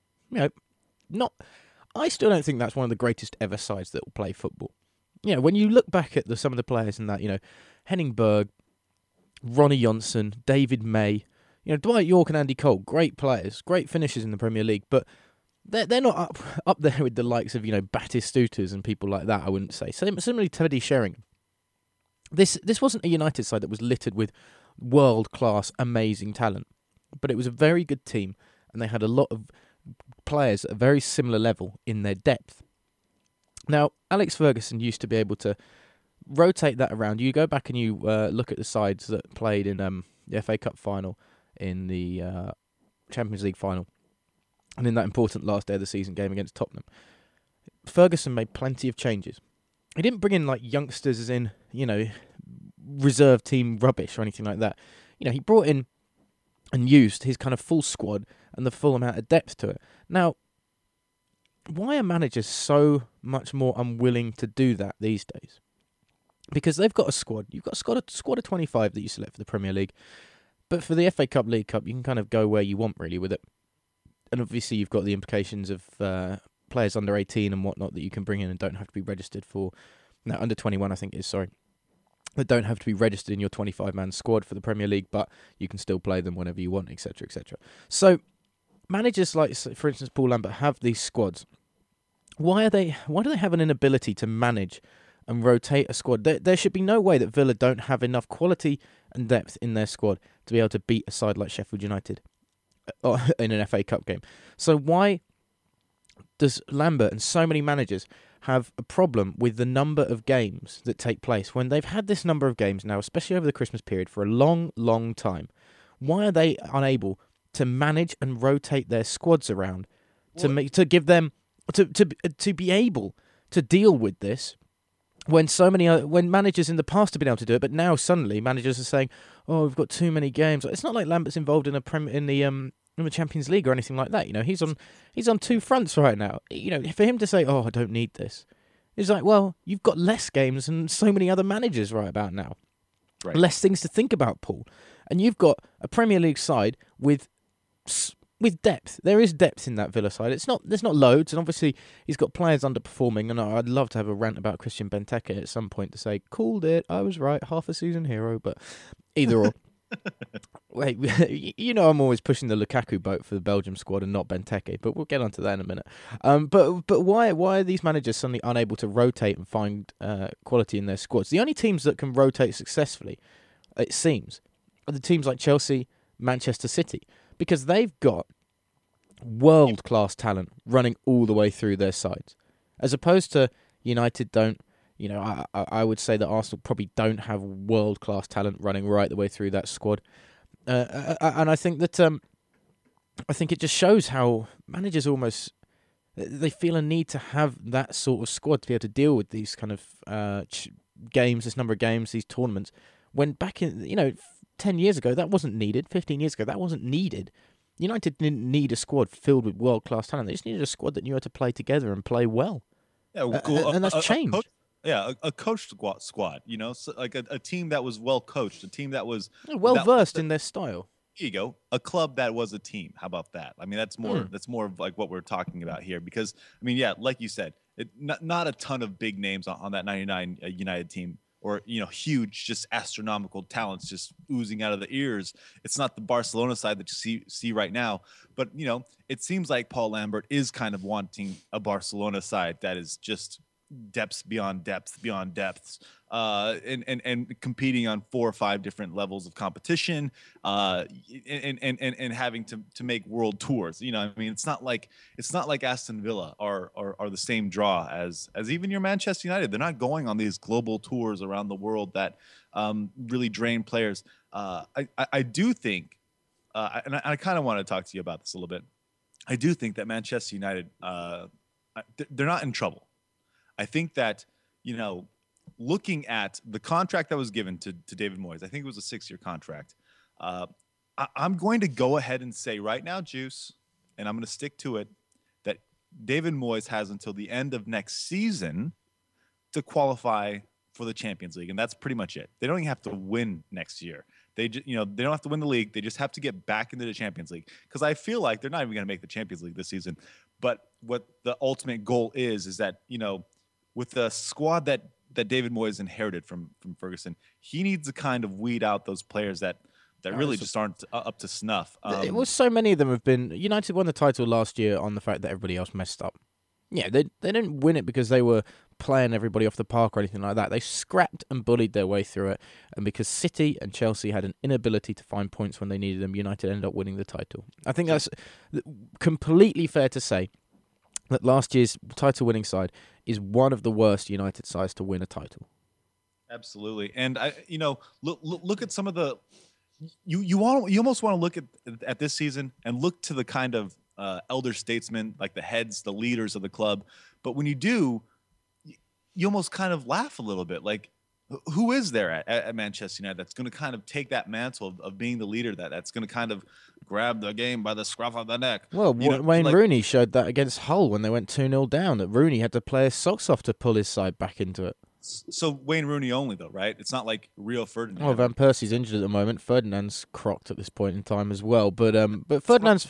S3: I still don't think that's one of the greatest ever sides that will play football. When you look back at some of the players in that, Henning Berg, Ronnie Johnson, David May, Dwight York and Andy Cole, great players, great finishers in the Premier League, but they're not up there with the likes of, Batistutas and people like that, I wouldn't say. Similarly, Teddy Sheringham. This wasn't a United side that was littered with world-class, amazing talent, but it was a very good team, and they had a lot of players at a very similar level in their depth. Now, Alex Ferguson used to be able to rotate that around. You go back and you look at the sides that played in the FA Cup final, in the Champions League final, and in that important last day of the season game against Tottenham. Ferguson made plenty of changes. He didn't bring in like youngsters as in, reserve team rubbish or anything like that. He brought in and used his kind of full squad and the full amount of depth to it. Now, why are managers so much more unwilling to do that these days? Because they've got a squad. You've got a squad of 25 that you select for the Premier League. But for the FA Cup, League Cup, you can kind of go where you want, really, with it. And obviously, you've got the implications of players under 18 and whatnot that you can bring in and don't have to be registered for. No, under 21, I think it is, sorry. That don't have to be registered in your 25-man squad for the Premier League, but you can still play them whenever you want, etc., etc. So, managers like, for instance, Paul Lambert have these squads. Why do they have an inability to manage and rotate a squad? There should be no way that Villa don't have enough quality and depth in their squad to be able to beat a side like Sheffield United in an FA Cup game. So why does Lambert and so many managers have a problem with the number of games that take place when they've had this number of games now, especially over the Christmas period, for a long, long time? Why are they unable to manage and rotate their squads around to give them to be able to deal with this when when managers in the past have been able to do it, but now suddenly managers are saying, "Oh, we've got too many games." It's not like Lambert's involved in in the Champions League or anything like that. He's on two fronts right now. For him to say, "Oh, I don't need this," it's like, well, you've got less games than so many other managers right about now. Right. Less things to think about, Paul, and you've got a Premier League side with depth. There is depth in that Villa side. There's not loads, and obviously he's got players underperforming, and I'd love to have a rant about Christian Benteke at some point to say, called it, I was right, half a season hero, but either or. Wait, I'm always pushing the Lukaku boat for the Belgium squad and not Benteke, but we'll get onto that in a minute. But why are these managers suddenly unable to rotate and find quality in their squads? The only teams that can rotate successfully, it seems, are the teams like Chelsea, Manchester City, because they've got world-class talent running all the way through their sides. As opposed to United don't, I would say that Arsenal probably don't have world-class talent running right the way through that squad. And I think that I think it just shows how managers almost, they feel a need to have that sort of squad to be able to deal with these kind of games, this number of games, these tournaments, when back in, 10 years ago, that wasn't needed. 15 years ago, that wasn't needed. United didn't need a squad filled with world-class talent. They just needed a squad that knew how to play together and play well.
S5: Yeah,
S3: and that's changed.
S5: A coached squad, so like a team that was well-coached, a team that was...
S3: well-versed in their style.
S5: Here you go. A club that was a team. How about that? I mean, that's more of like what we're talking about here. Because, I mean, yeah, like you said, not a ton of big names on that 99 United team, or, huge, just astronomical talents just oozing out of the ears. It's not the Barcelona side that you see right now. But, it seems like Paul Lambert is kind of wanting a Barcelona side that is just, depths beyond depths beyond depths, and competing on 4 or 5 different levels of competition, and having to make world tours. You know, I mean, it's not like Aston Villa are the same draw as even your Manchester United. They're not going on these global tours around the world that really drain players. I do think, and I kind of want to talk to you about this a little bit. I do think that Manchester United, they're not in trouble. I think that, you know, looking at the contract that was given to David Moyes, I think it was a 6-year contract. I'm going to go ahead and say right now, Juice, and I'm going to stick to it, that David Moyes has until the end of next season to qualify for the Champions League, and that's pretty much it. They don't even have to win next year. They don't have to win the league. They just have to get back into the Champions League, because I feel like they're not even going to make the Champions League this season. But what the ultimate goal is that, you know, with the squad that David Moyes inherited from Ferguson, he needs to kind of weed out those players that really just aren't up to snuff.
S3: It was so many of them have been. United won the title last year on the fact that everybody else messed up. Yeah, they didn't win it because they were playing everybody off the park or anything like that. They scrapped and bullied their way through it, and because City and Chelsea had an inability to find points when they needed them, United ended up winning the title. I think that's completely fair to say that last year's title-winning side is one of the worst United sides to win a title.
S5: Absolutely, and look at some of the you almost want to look at this season and look to the kind of elder statesmen, like the heads, the leaders of the club. But when you do, you almost kind of laugh a little bit. Like, who is there at Manchester United that's going to kind of take that mantle of being the leader, that's going to kind of grab the game by the scruff of the neck?
S3: Well, Wayne Rooney showed that against Hull when they went 2-0 down, that Rooney had to play his socks off to pull his side back into it.
S5: So Wayne Rooney only, though, right? It's not like Rio Ferdinand.
S3: Well, Van Persie's injured at the moment. Ferdinand's crocked at this point in time as well. But Ferdinand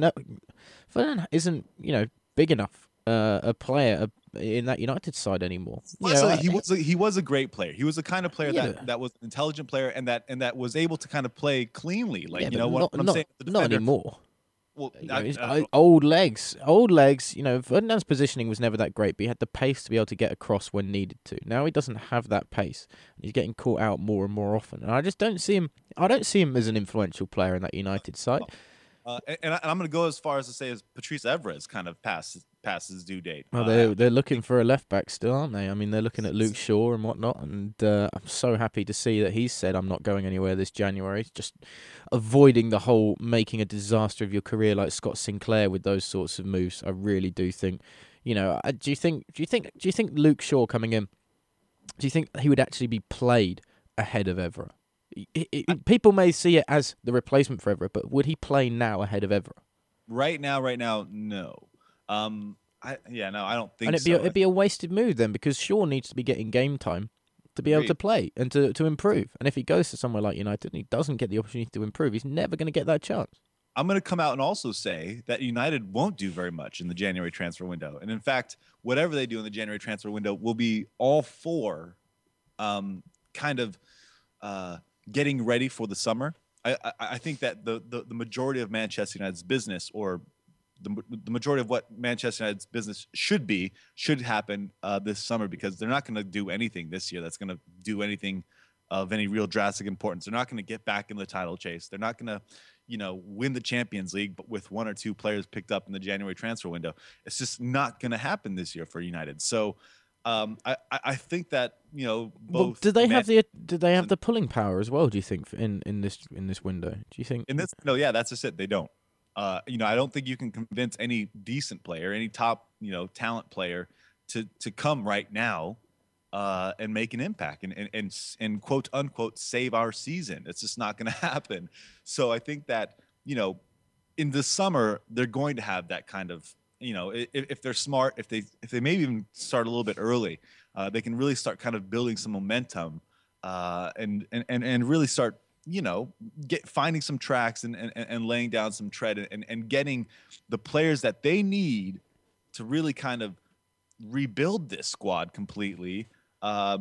S3: isn't, you know, big enough a player in that United side anymore.
S5: He was a great player. He was the kind of player that was an intelligent player and that was able to kind of play cleanly. Like, what I'm saying.
S3: Not anymore.
S5: Well,
S3: old legs. You know, Ferdinand's positioning was never that great, but he had the pace to be able to get across when needed to. Now he doesn't have that pace. He's getting caught out more and more often, and I just don't see him. I don't see him as an influential player in that United side.
S5: And I'm going to go as far as to say as Patrice Evra is kind of past his due date.
S3: Well, they're looking for a left back still, aren't they? I mean, they're looking at Luke Shaw and whatnot, and I'm so happy to see that he's said, I'm not going anywhere this January. Just avoiding the whole making a disaster of your career like Scott Sinclair with those sorts of moves. I really do think, you know. Do you think Luke Shaw coming in? Do you think he would actually be played ahead of Evra? People may see it as the replacement for Evra, but would he play now ahead of Evra?
S5: Right now, no. I don't think.
S3: And
S5: so.
S3: It'd be a wasted move then, because Shaw needs to be getting game time to be able to play and to improve. And if he goes to somewhere like United and he doesn't get the opportunity to improve, he's never going to get that chance.
S5: I'm going to come out and also say that United won't do very much in the January transfer window. And in fact, whatever they do in the January transfer window will be all for getting ready for the summer. I think that the majority of Manchester United's business, or the majority of what Manchester United's business should happen this summer, because they're not going to do anything this year that's going to do anything of any real drastic importance. They're not going to get back in the title chase. They're not going to, win the Champions League, but with 1 or 2 players picked up in the January transfer window. It's just not going to happen this year for United. So I think that both.
S3: Well, do they have the pulling power as well? Do you think in this window? Do you think
S5: that's just it. They don't. I don't think you can convince any decent player, any top talent player, to come right now and make an impact and quote unquote save our season. It's just not going to happen. So I think that in the summer they're going to have that kind of. If they're smart, if they maybe even start a little bit early, they can really start kind of building some momentum and really start, finding some tracks and laying down some tread and getting the players that they need to really kind of rebuild this squad completely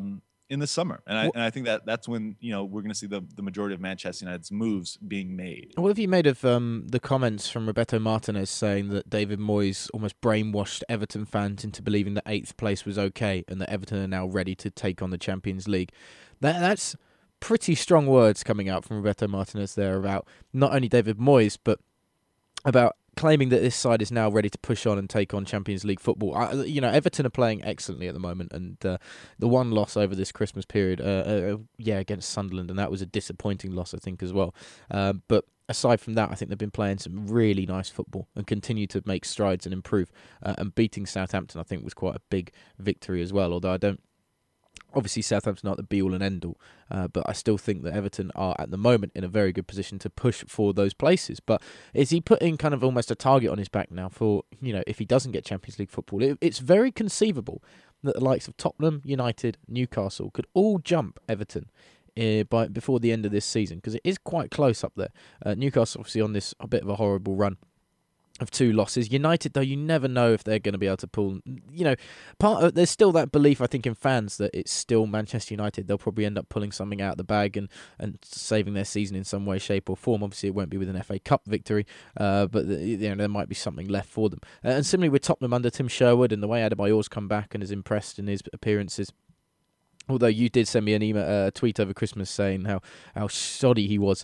S5: in the summer, and I think that's when we're going to see the majority of Manchester United's moves being made.
S3: What have you made of the comments from Roberto Martinez saying that David Moyes almost brainwashed Everton fans into believing that 8th place was okay and that Everton are now ready to take on the Champions League? That's pretty strong words coming out from Roberto Martinez there about not only David Moyes, but about claiming that this side is now ready to push on and take on Champions League football. Everton are playing excellently at the moment, and the one loss over this Christmas period, against Sunderland, and that was a disappointing loss, I think, as well. But aside from that, I think they've been playing some really nice football and continue to make strides and improve. And beating Southampton, I think, was quite a big victory as well, although I don't. Obviously, Southampton aren't the be-all and end-all, but I still think that Everton are, at the moment, in a very good position to push for those places. But is he putting kind of almost a target on his back now for, if he doesn't get Champions League football? It's very conceivable that the likes of Tottenham, United, Newcastle could all jump Everton before the end of this season, because it is quite close up there. Newcastle, obviously, on this a bit of a horrible run of 2 losses. United, though, you never know if they're going to be able to pull. There's still that belief, I think, in fans that it's still Manchester United. They'll probably end up pulling something out of the bag and saving their season in some way, shape, or form. Obviously, it won't be with an FA Cup victory, but there might be something left for them. And similarly with Tottenham under Tim Sherwood and the way Adebayor's come back and is impressed in his appearances. Although you did send me a tweet over Christmas saying how shoddy he was.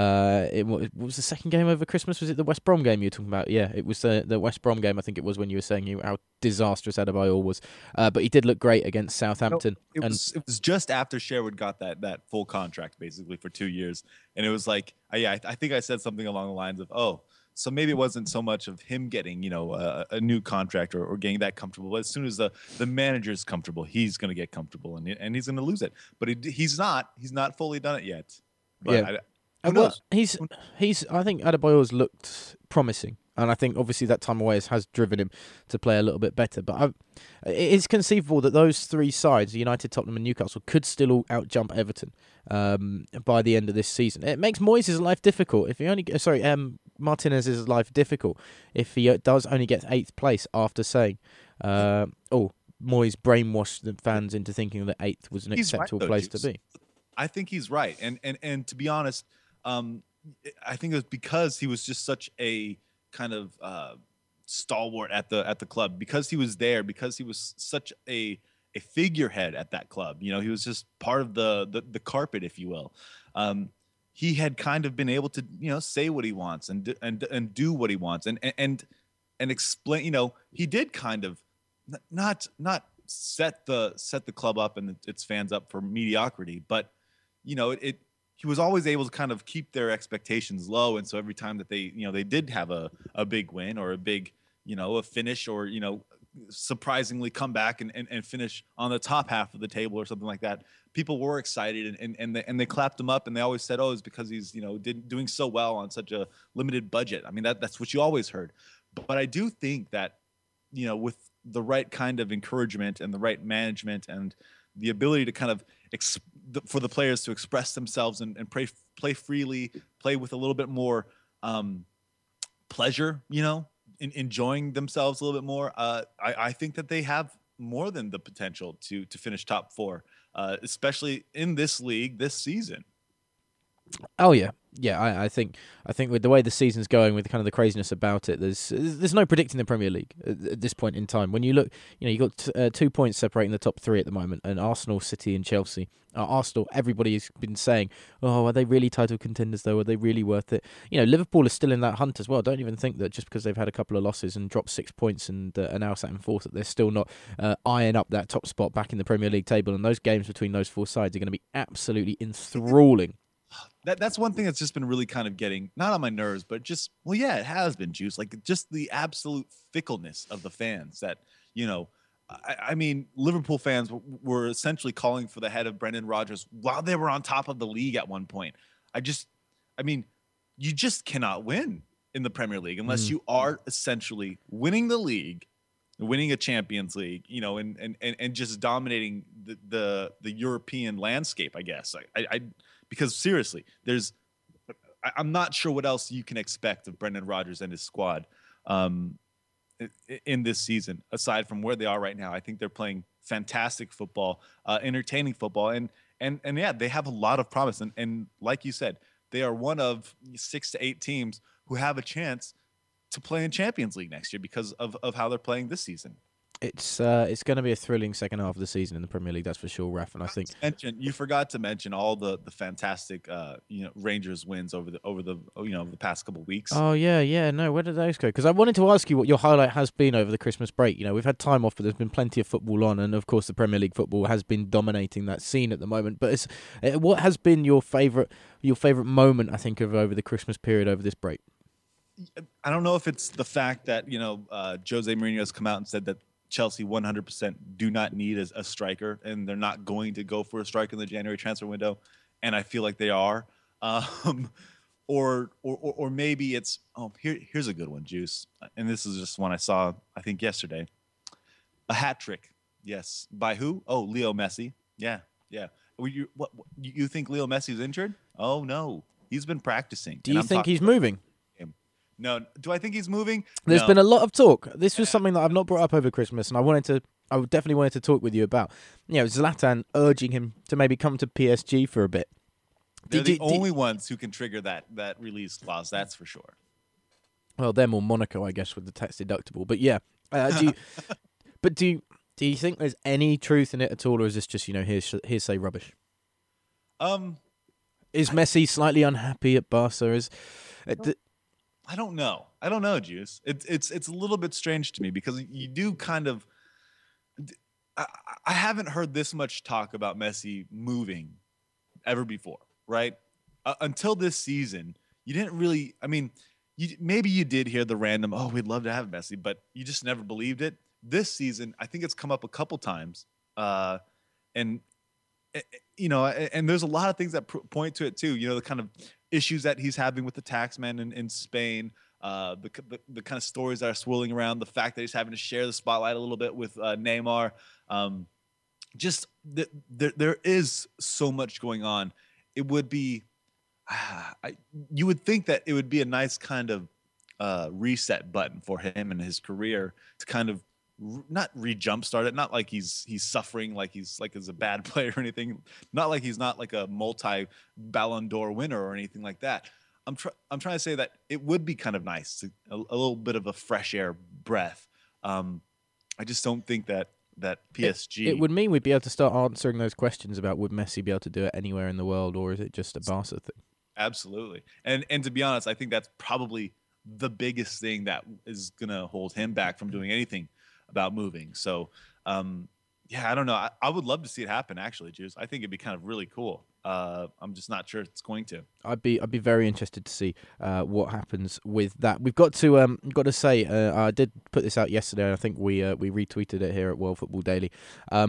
S3: What was the second game over Christmas? Was it the West Brom game you were talking about? Yeah, it was the West Brom game, I think it was, when you were saying how disastrous Adebayor was. But he did look great against Southampton.
S5: No, it was just after Sherwood got that full contract, basically, for 2 years. And it was like, I think I said something along the lines of, so maybe it wasn't so much of him getting, a new contract or getting that comfortable. But as soon as the manager's comfortable, he's going to get comfortable and he's going to lose it. But he's not fully done it yet. But
S3: yeah.
S5: Who knows?
S3: I think Adebayor's looked promising. And I think, obviously, that time away has driven him to play a little bit better. But it's conceivable that those 3 sides, United, Tottenham and Newcastle, could still all out-jump Everton by the end of this season. It makes Moyes' life difficult. Martinez's life difficult if he does only get 8th place after saying, Moyes brainwashed the fans into thinking that 8th was an acceptable place to be.
S5: I think he's right. And to be honest, I think it was because he was just such a kind of stalwart at the club, because he was there, because he was such a figurehead at that club. He was just part of the carpet, if you will. He had kind of been able to say what he wants and do what he wants and explain. He did kind of not set the club up and its fans up for mediocrity, but he was always able to kind of keep their expectations low. And so every time that they did have a big win or a big, a finish or, surprisingly come back and finish on the top half of the table or something like that, people were excited and they clapped him up, and they always said, it's because he's, doing so well on such a limited budget. I mean, that's what you always heard. But I do think that, with the right kind of encouragement and the right management and the ability to kind of for the players to express themselves and play freely, play with a little bit more pleasure, in enjoying themselves a little bit more. I think that they have more than the potential to finish top 4, especially in this league this season.
S3: Oh yeah. I think with the way the season's going, with kind of the craziness about it, there's no predicting the Premier League at this point in time. When you look, you got 2 points separating the top 3 at the moment, and Arsenal, City, and Chelsea. Arsenal, everybody's been saying, are they really title contenders though? Are they really worth it? Liverpool is still in that hunt as well. Don't even think that just because they've had a couple of losses and dropped 6 points and are now sat in 4th, that they're still not eyeing up that top spot back in the Premier League table. And those games between those 4 sides are going to be absolutely enthralling.
S5: That's one thing that's just been really kind of getting, not on my nerves, but just, it has been, Juice. Like, just the absolute fickleness of the fans that, I mean, Liverpool fans were essentially calling for the head of Brendan Rodgers while they were on top of the league at one point. You just cannot win in the Premier League unless you are essentially winning the league, winning a Champions League, and just dominating the European landscape, I guess. Because seriously, I'm not sure what else you can expect of Brendan Rodgers and his squad in this season, aside from where they are right now. I think they're playing fantastic football, entertaining football, and yeah, they have a lot of promise. And like you said, they are one of 6 to 8 teams who have a chance to play in Champions League next year because of how they're playing this season.
S3: It's going to be a thrilling second half of the season in the Premier League, that's for sure, Raf. And I think
S5: You forgot to mention all the fantastic Rangers wins over the the past couple of weeks.
S3: Oh yeah, no, where did those go? Because I wanted to ask you what your highlight has been over the Christmas break. We've had time off, but there's been plenty of football on, and of course the Premier League football has been dominating that scene at the moment. But what has been your favourite moment, I think, of over the Christmas period over this break?
S5: I don't know if it's the fact that Jose Mourinho has come out and said that Chelsea 100% do not need a striker, and they're not going to go for a striker in the January transfer window, and I feel like they are. Or maybe it's here's a good one, Juice, and this is just one I saw I think yesterday. A hat trick, yes, by who? Oh, Leo Messi. Yeah. You think Leo Messi's injured? Oh no, he's been practicing.
S3: Do you think he's moving?
S5: No. Do I think he's moving?
S3: There's been a lot of talk. This was something that I've not brought up over Christmas, and I definitely wanted to talk with you about. Zlatan urging him to maybe come to PSG for a bit.
S5: They're the only ones who can trigger that release clause. That's for sure.
S3: Well, they're more Monaco, I guess, with the tax deductible. But yeah, do you think there's any truth in it at all, or is this just hearsay rubbish? Is Messi slightly unhappy at Barca?
S5: I don't know, Juice. It's a little bit strange to me because you do kind of. I haven't heard this much talk about Messi moving ever before, right? Until this season, you didn't really. I mean, maybe you did hear the random, "Oh, we'd love to have Messi," but you just never believed it. This season, I think it's come up a couple times, and there's a lot of things that point to it too. The kind of issues that he's having with the taxman in Spain, the kind of stories that are swirling around, the fact that he's having to share the spotlight a little bit with Neymar. There is so much going on. It would be, you would think that it would be a nice kind of reset button for him and his career to kind of not re-jumpstart it. Not like he's suffering, like he's a bad player or anything. Not like he's not like a multi-Ballon d'Or winner or anything like that. I'm trying to say that it would be kind of nice, a little bit of a fresh air breath. I just don't think that PSG.
S3: It would mean we'd be able to start answering those questions about would Messi be able to do it anywhere in the world, or is it just a Barca thing? Absolutely.
S5: And to be honest, I think that's probably the biggest thing that is gonna hold him back from doing anything about moving. So, I don't know. I would love to see it happen, actually, Juice. I think it'd be kind of really cool. I'm just not sure it's going to.
S3: I'd be very interested to see what happens with that. We've got to say I did put this out yesterday, and I think we retweeted it here at World Football Daily. A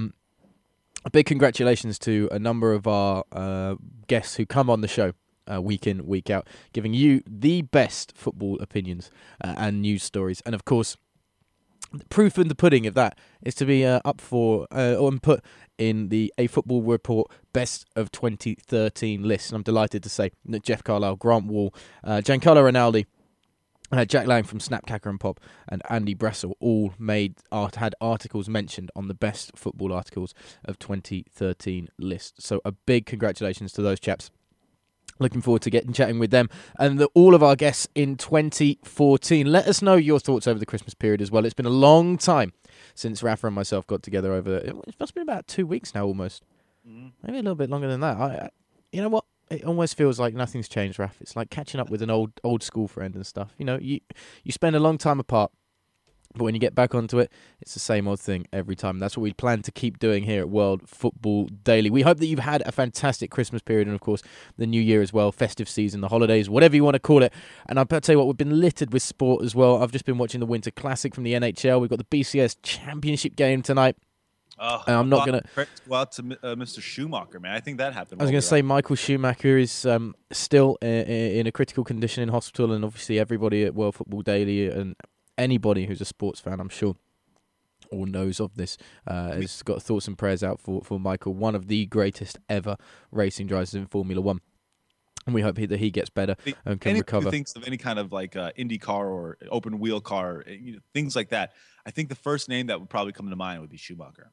S3: big congratulations to a number of our guests who come on the show week in, week out, giving you the best football opinions and news stories, and of course, the proof in the pudding of that is to be up for or put in the A Football Report Best of 2013 list. And I'm delighted to say that Jeff Carlisle, Grant Wall, Giancarlo Rinaldi, Jack Lang from Snap, Cacker and Pop, and Andy Brassel all had articles mentioned on the Best Football Articles of 2013 list. So a big congratulations to those chaps. Looking forward to chatting with them and all of our guests in 2014. Let us know your thoughts over the Christmas period as well. It's been a long time since Rafa and myself got together it must have been about 2 weeks now almost. Maybe a little bit longer than that. You know what? It almost feels like nothing's changed, Raf. It's like catching up with an old school friend and stuff. You spend a long time apart, but when you get back onto it, it's the same old thing every time. That's what we plan to keep doing here at World Football Daily. We hope that you've had a fantastic Christmas period and, of course, the New Year as well, festive season, the holidays, whatever you want to call it. And I'll tell you what, we've been littered with sport as well. I've just been watching the Winter Classic from the NHL. We've got the BCS Championship game tonight.
S5: Oh, I'm not going to go out to Mr. Schumacher, man. I think that happened.
S3: I was going to say Michael Schumacher is still in a critical condition in hospital, and obviously everybody at World Football Daily and anybody who's a sports fan, I'm sure, or knows of this, has got thoughts and prayers out for Michael, one of the greatest ever racing drivers in Formula One. And we hope that he gets better and can recover.
S5: Who thinks of any kind of like Indy car or open wheel car, things like that, I think the first name that would probably come to mind would be Schumacher.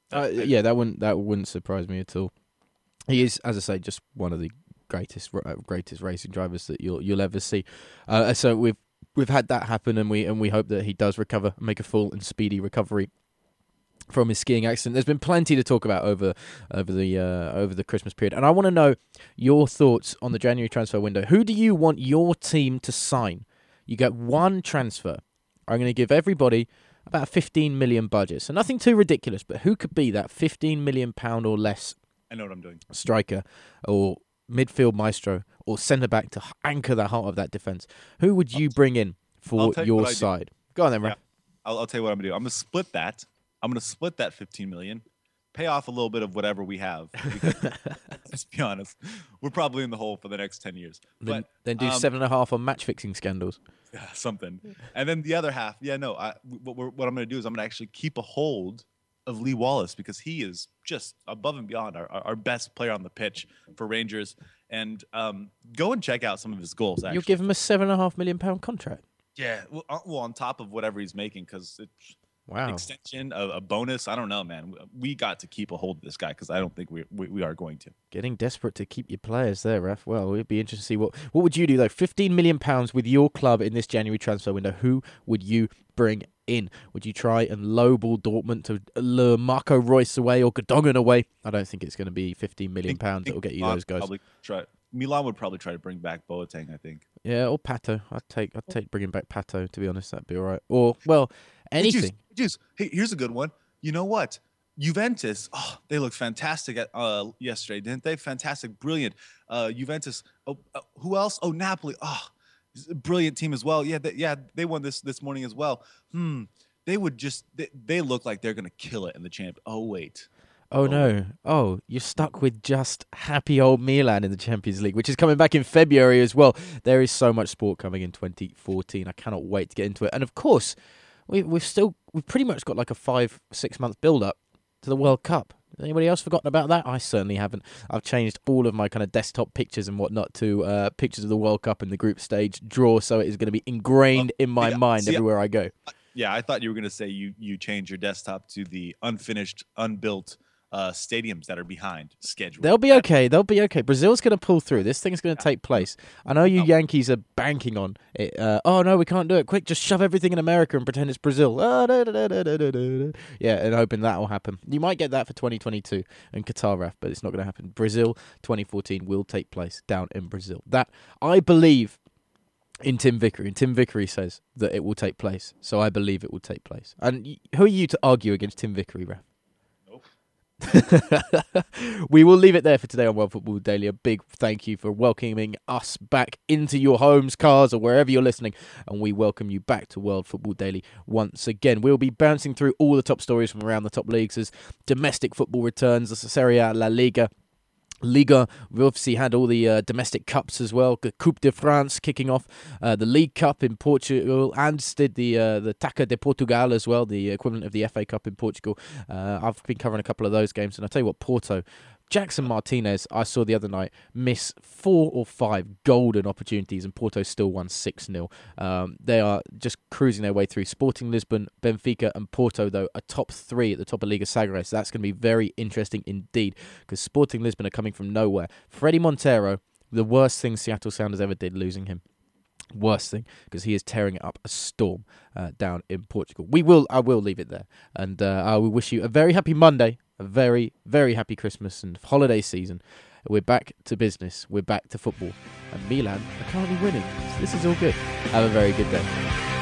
S3: Yeah, that wouldn't surprise me at all. He is, as I say, just one of the greatest racing drivers that you'll ever see. So we've had that happen, and we hope that he does recover, make a full and speedy recovery from his skiing accident. There's been plenty to talk about over the Christmas period, and I want to know your thoughts on the January transfer window. Who do you want your team to sign? You get one transfer. I'm going to give everybody about a 15 million budget, so nothing too ridiculous. But who could be that 15 million pound or less?
S5: I know what I'm doing.
S3: Striker or midfield maestro or centre back to anchor the heart of that defence. Who would you bring in for your side? Go on then, Raf.
S5: Yeah. I'll tell you what I'm going to do. I'm going to split that. I'm going to split that 15 million, pay off a little bit of whatever we have. Because, let's be honest, we're probably in the hole for the next 10 years.
S3: Then do 7.5 on match fixing scandals.
S5: Yeah, something. And then the other half, what I'm going to do is I'm going to actually keep a hold of Lee Wallace, because he is just above and beyond our best player on the pitch for Rangers. And go and check out some of his goals. Actually,
S3: you'll give him a £7.5 million contract.
S5: Yeah, well, on top of whatever he's making, because it's extension, a bonus. I don't know, man. We got to keep a hold of this guy, because I don't think we are going to. Getting
S3: desperate to keep your players there, Raf. Well, it'd be interesting to see what would you do though. £15 million with your club in this January transfer window. Who would you bring in? Would you try and lowball Dortmund to lure Marco Reus away or Godongan away? I don't think it's going to be £15 million that will get you those guys.
S5: Milan would probably try to bring back Boateng, I think.
S3: Yeah, or Pato. I'd take bringing back Pato, to be honest. That'd be all right. Or, well, anything.
S5: Hey, here's a good one. You know what? Juventus, they looked fantastic yesterday, didn't they? Fantastic, brilliant. Juventus, who else? Oh, Napoli. Brilliant team as well. They won this morning as well. They look like they're gonna kill it in the champ. Oh wait.
S3: Oh no. Oh, you're stuck with just happy old Milan in the Champions League, which is coming back in February as well. There is so much sport coming in 2014. I cannot wait to get into it. And of course, we've pretty much got like a 5-6 month build up to the World Cup. Anybody else forgotten about that? I certainly haven't. I've changed all of my kind of desktop pictures and whatnot to pictures of the World Cup and the group stage draw, so it is going to be ingrained in my mind everywhere I go.
S5: Yeah, I thought you were going to say you change your desktop to the unfinished, unbuilt stadiums that are behind schedule.
S3: They'll be okay. Brazil's going to pull through. This thing's going to take place. I know you Yankees are banking on it. Oh, no, we can't do it. Quick, just shove everything in America and pretend it's Brazil. Yeah, and hoping that will happen. You might get that for 2022 and Qatar, Raf, but it's not going to happen. Brazil 2014 will take place down in Brazil. That, I believe in Tim Vickery. And Tim Vickery says that it will take place. So I believe it will take place. And who are you to argue against Tim Vickery, Raf? We will leave it there for today on World Football Daily. A big thank you for welcoming us back into your homes, cars, or wherever you're listening, and we welcome you back to World Football Daily once again. We'll be bouncing through all the top stories from around the top leagues as domestic football returns, the Serie A, La Liga, we've obviously had all the domestic cups as well. Coupe de France kicking off, the League Cup in Portugal, and did the Taça de Portugal as well, the equivalent of the FA Cup in Portugal. I've been covering a couple of those games, and I'll tell you what, Porto, Jackson Martinez, I saw the other night, miss 4 or 5 golden opportunities, and Porto still won 6-0. They are just cruising their way through. Sporting Lisbon, Benfica, and Porto, though, are top 3 at the top of Liga Sagres. So that's going to be very interesting indeed, because Sporting Lisbon are coming from nowhere. Freddie Montero, the worst thing Seattle Sounders ever did, losing him. Worst thing, because he is tearing it up a storm down in Portugal. I will leave it there, and I will wish you a very happy Monday, a very, very happy Christmas and holiday season. We're back to business. We're back to football, and Milan are currently winning. So this is all good. Have a very good day.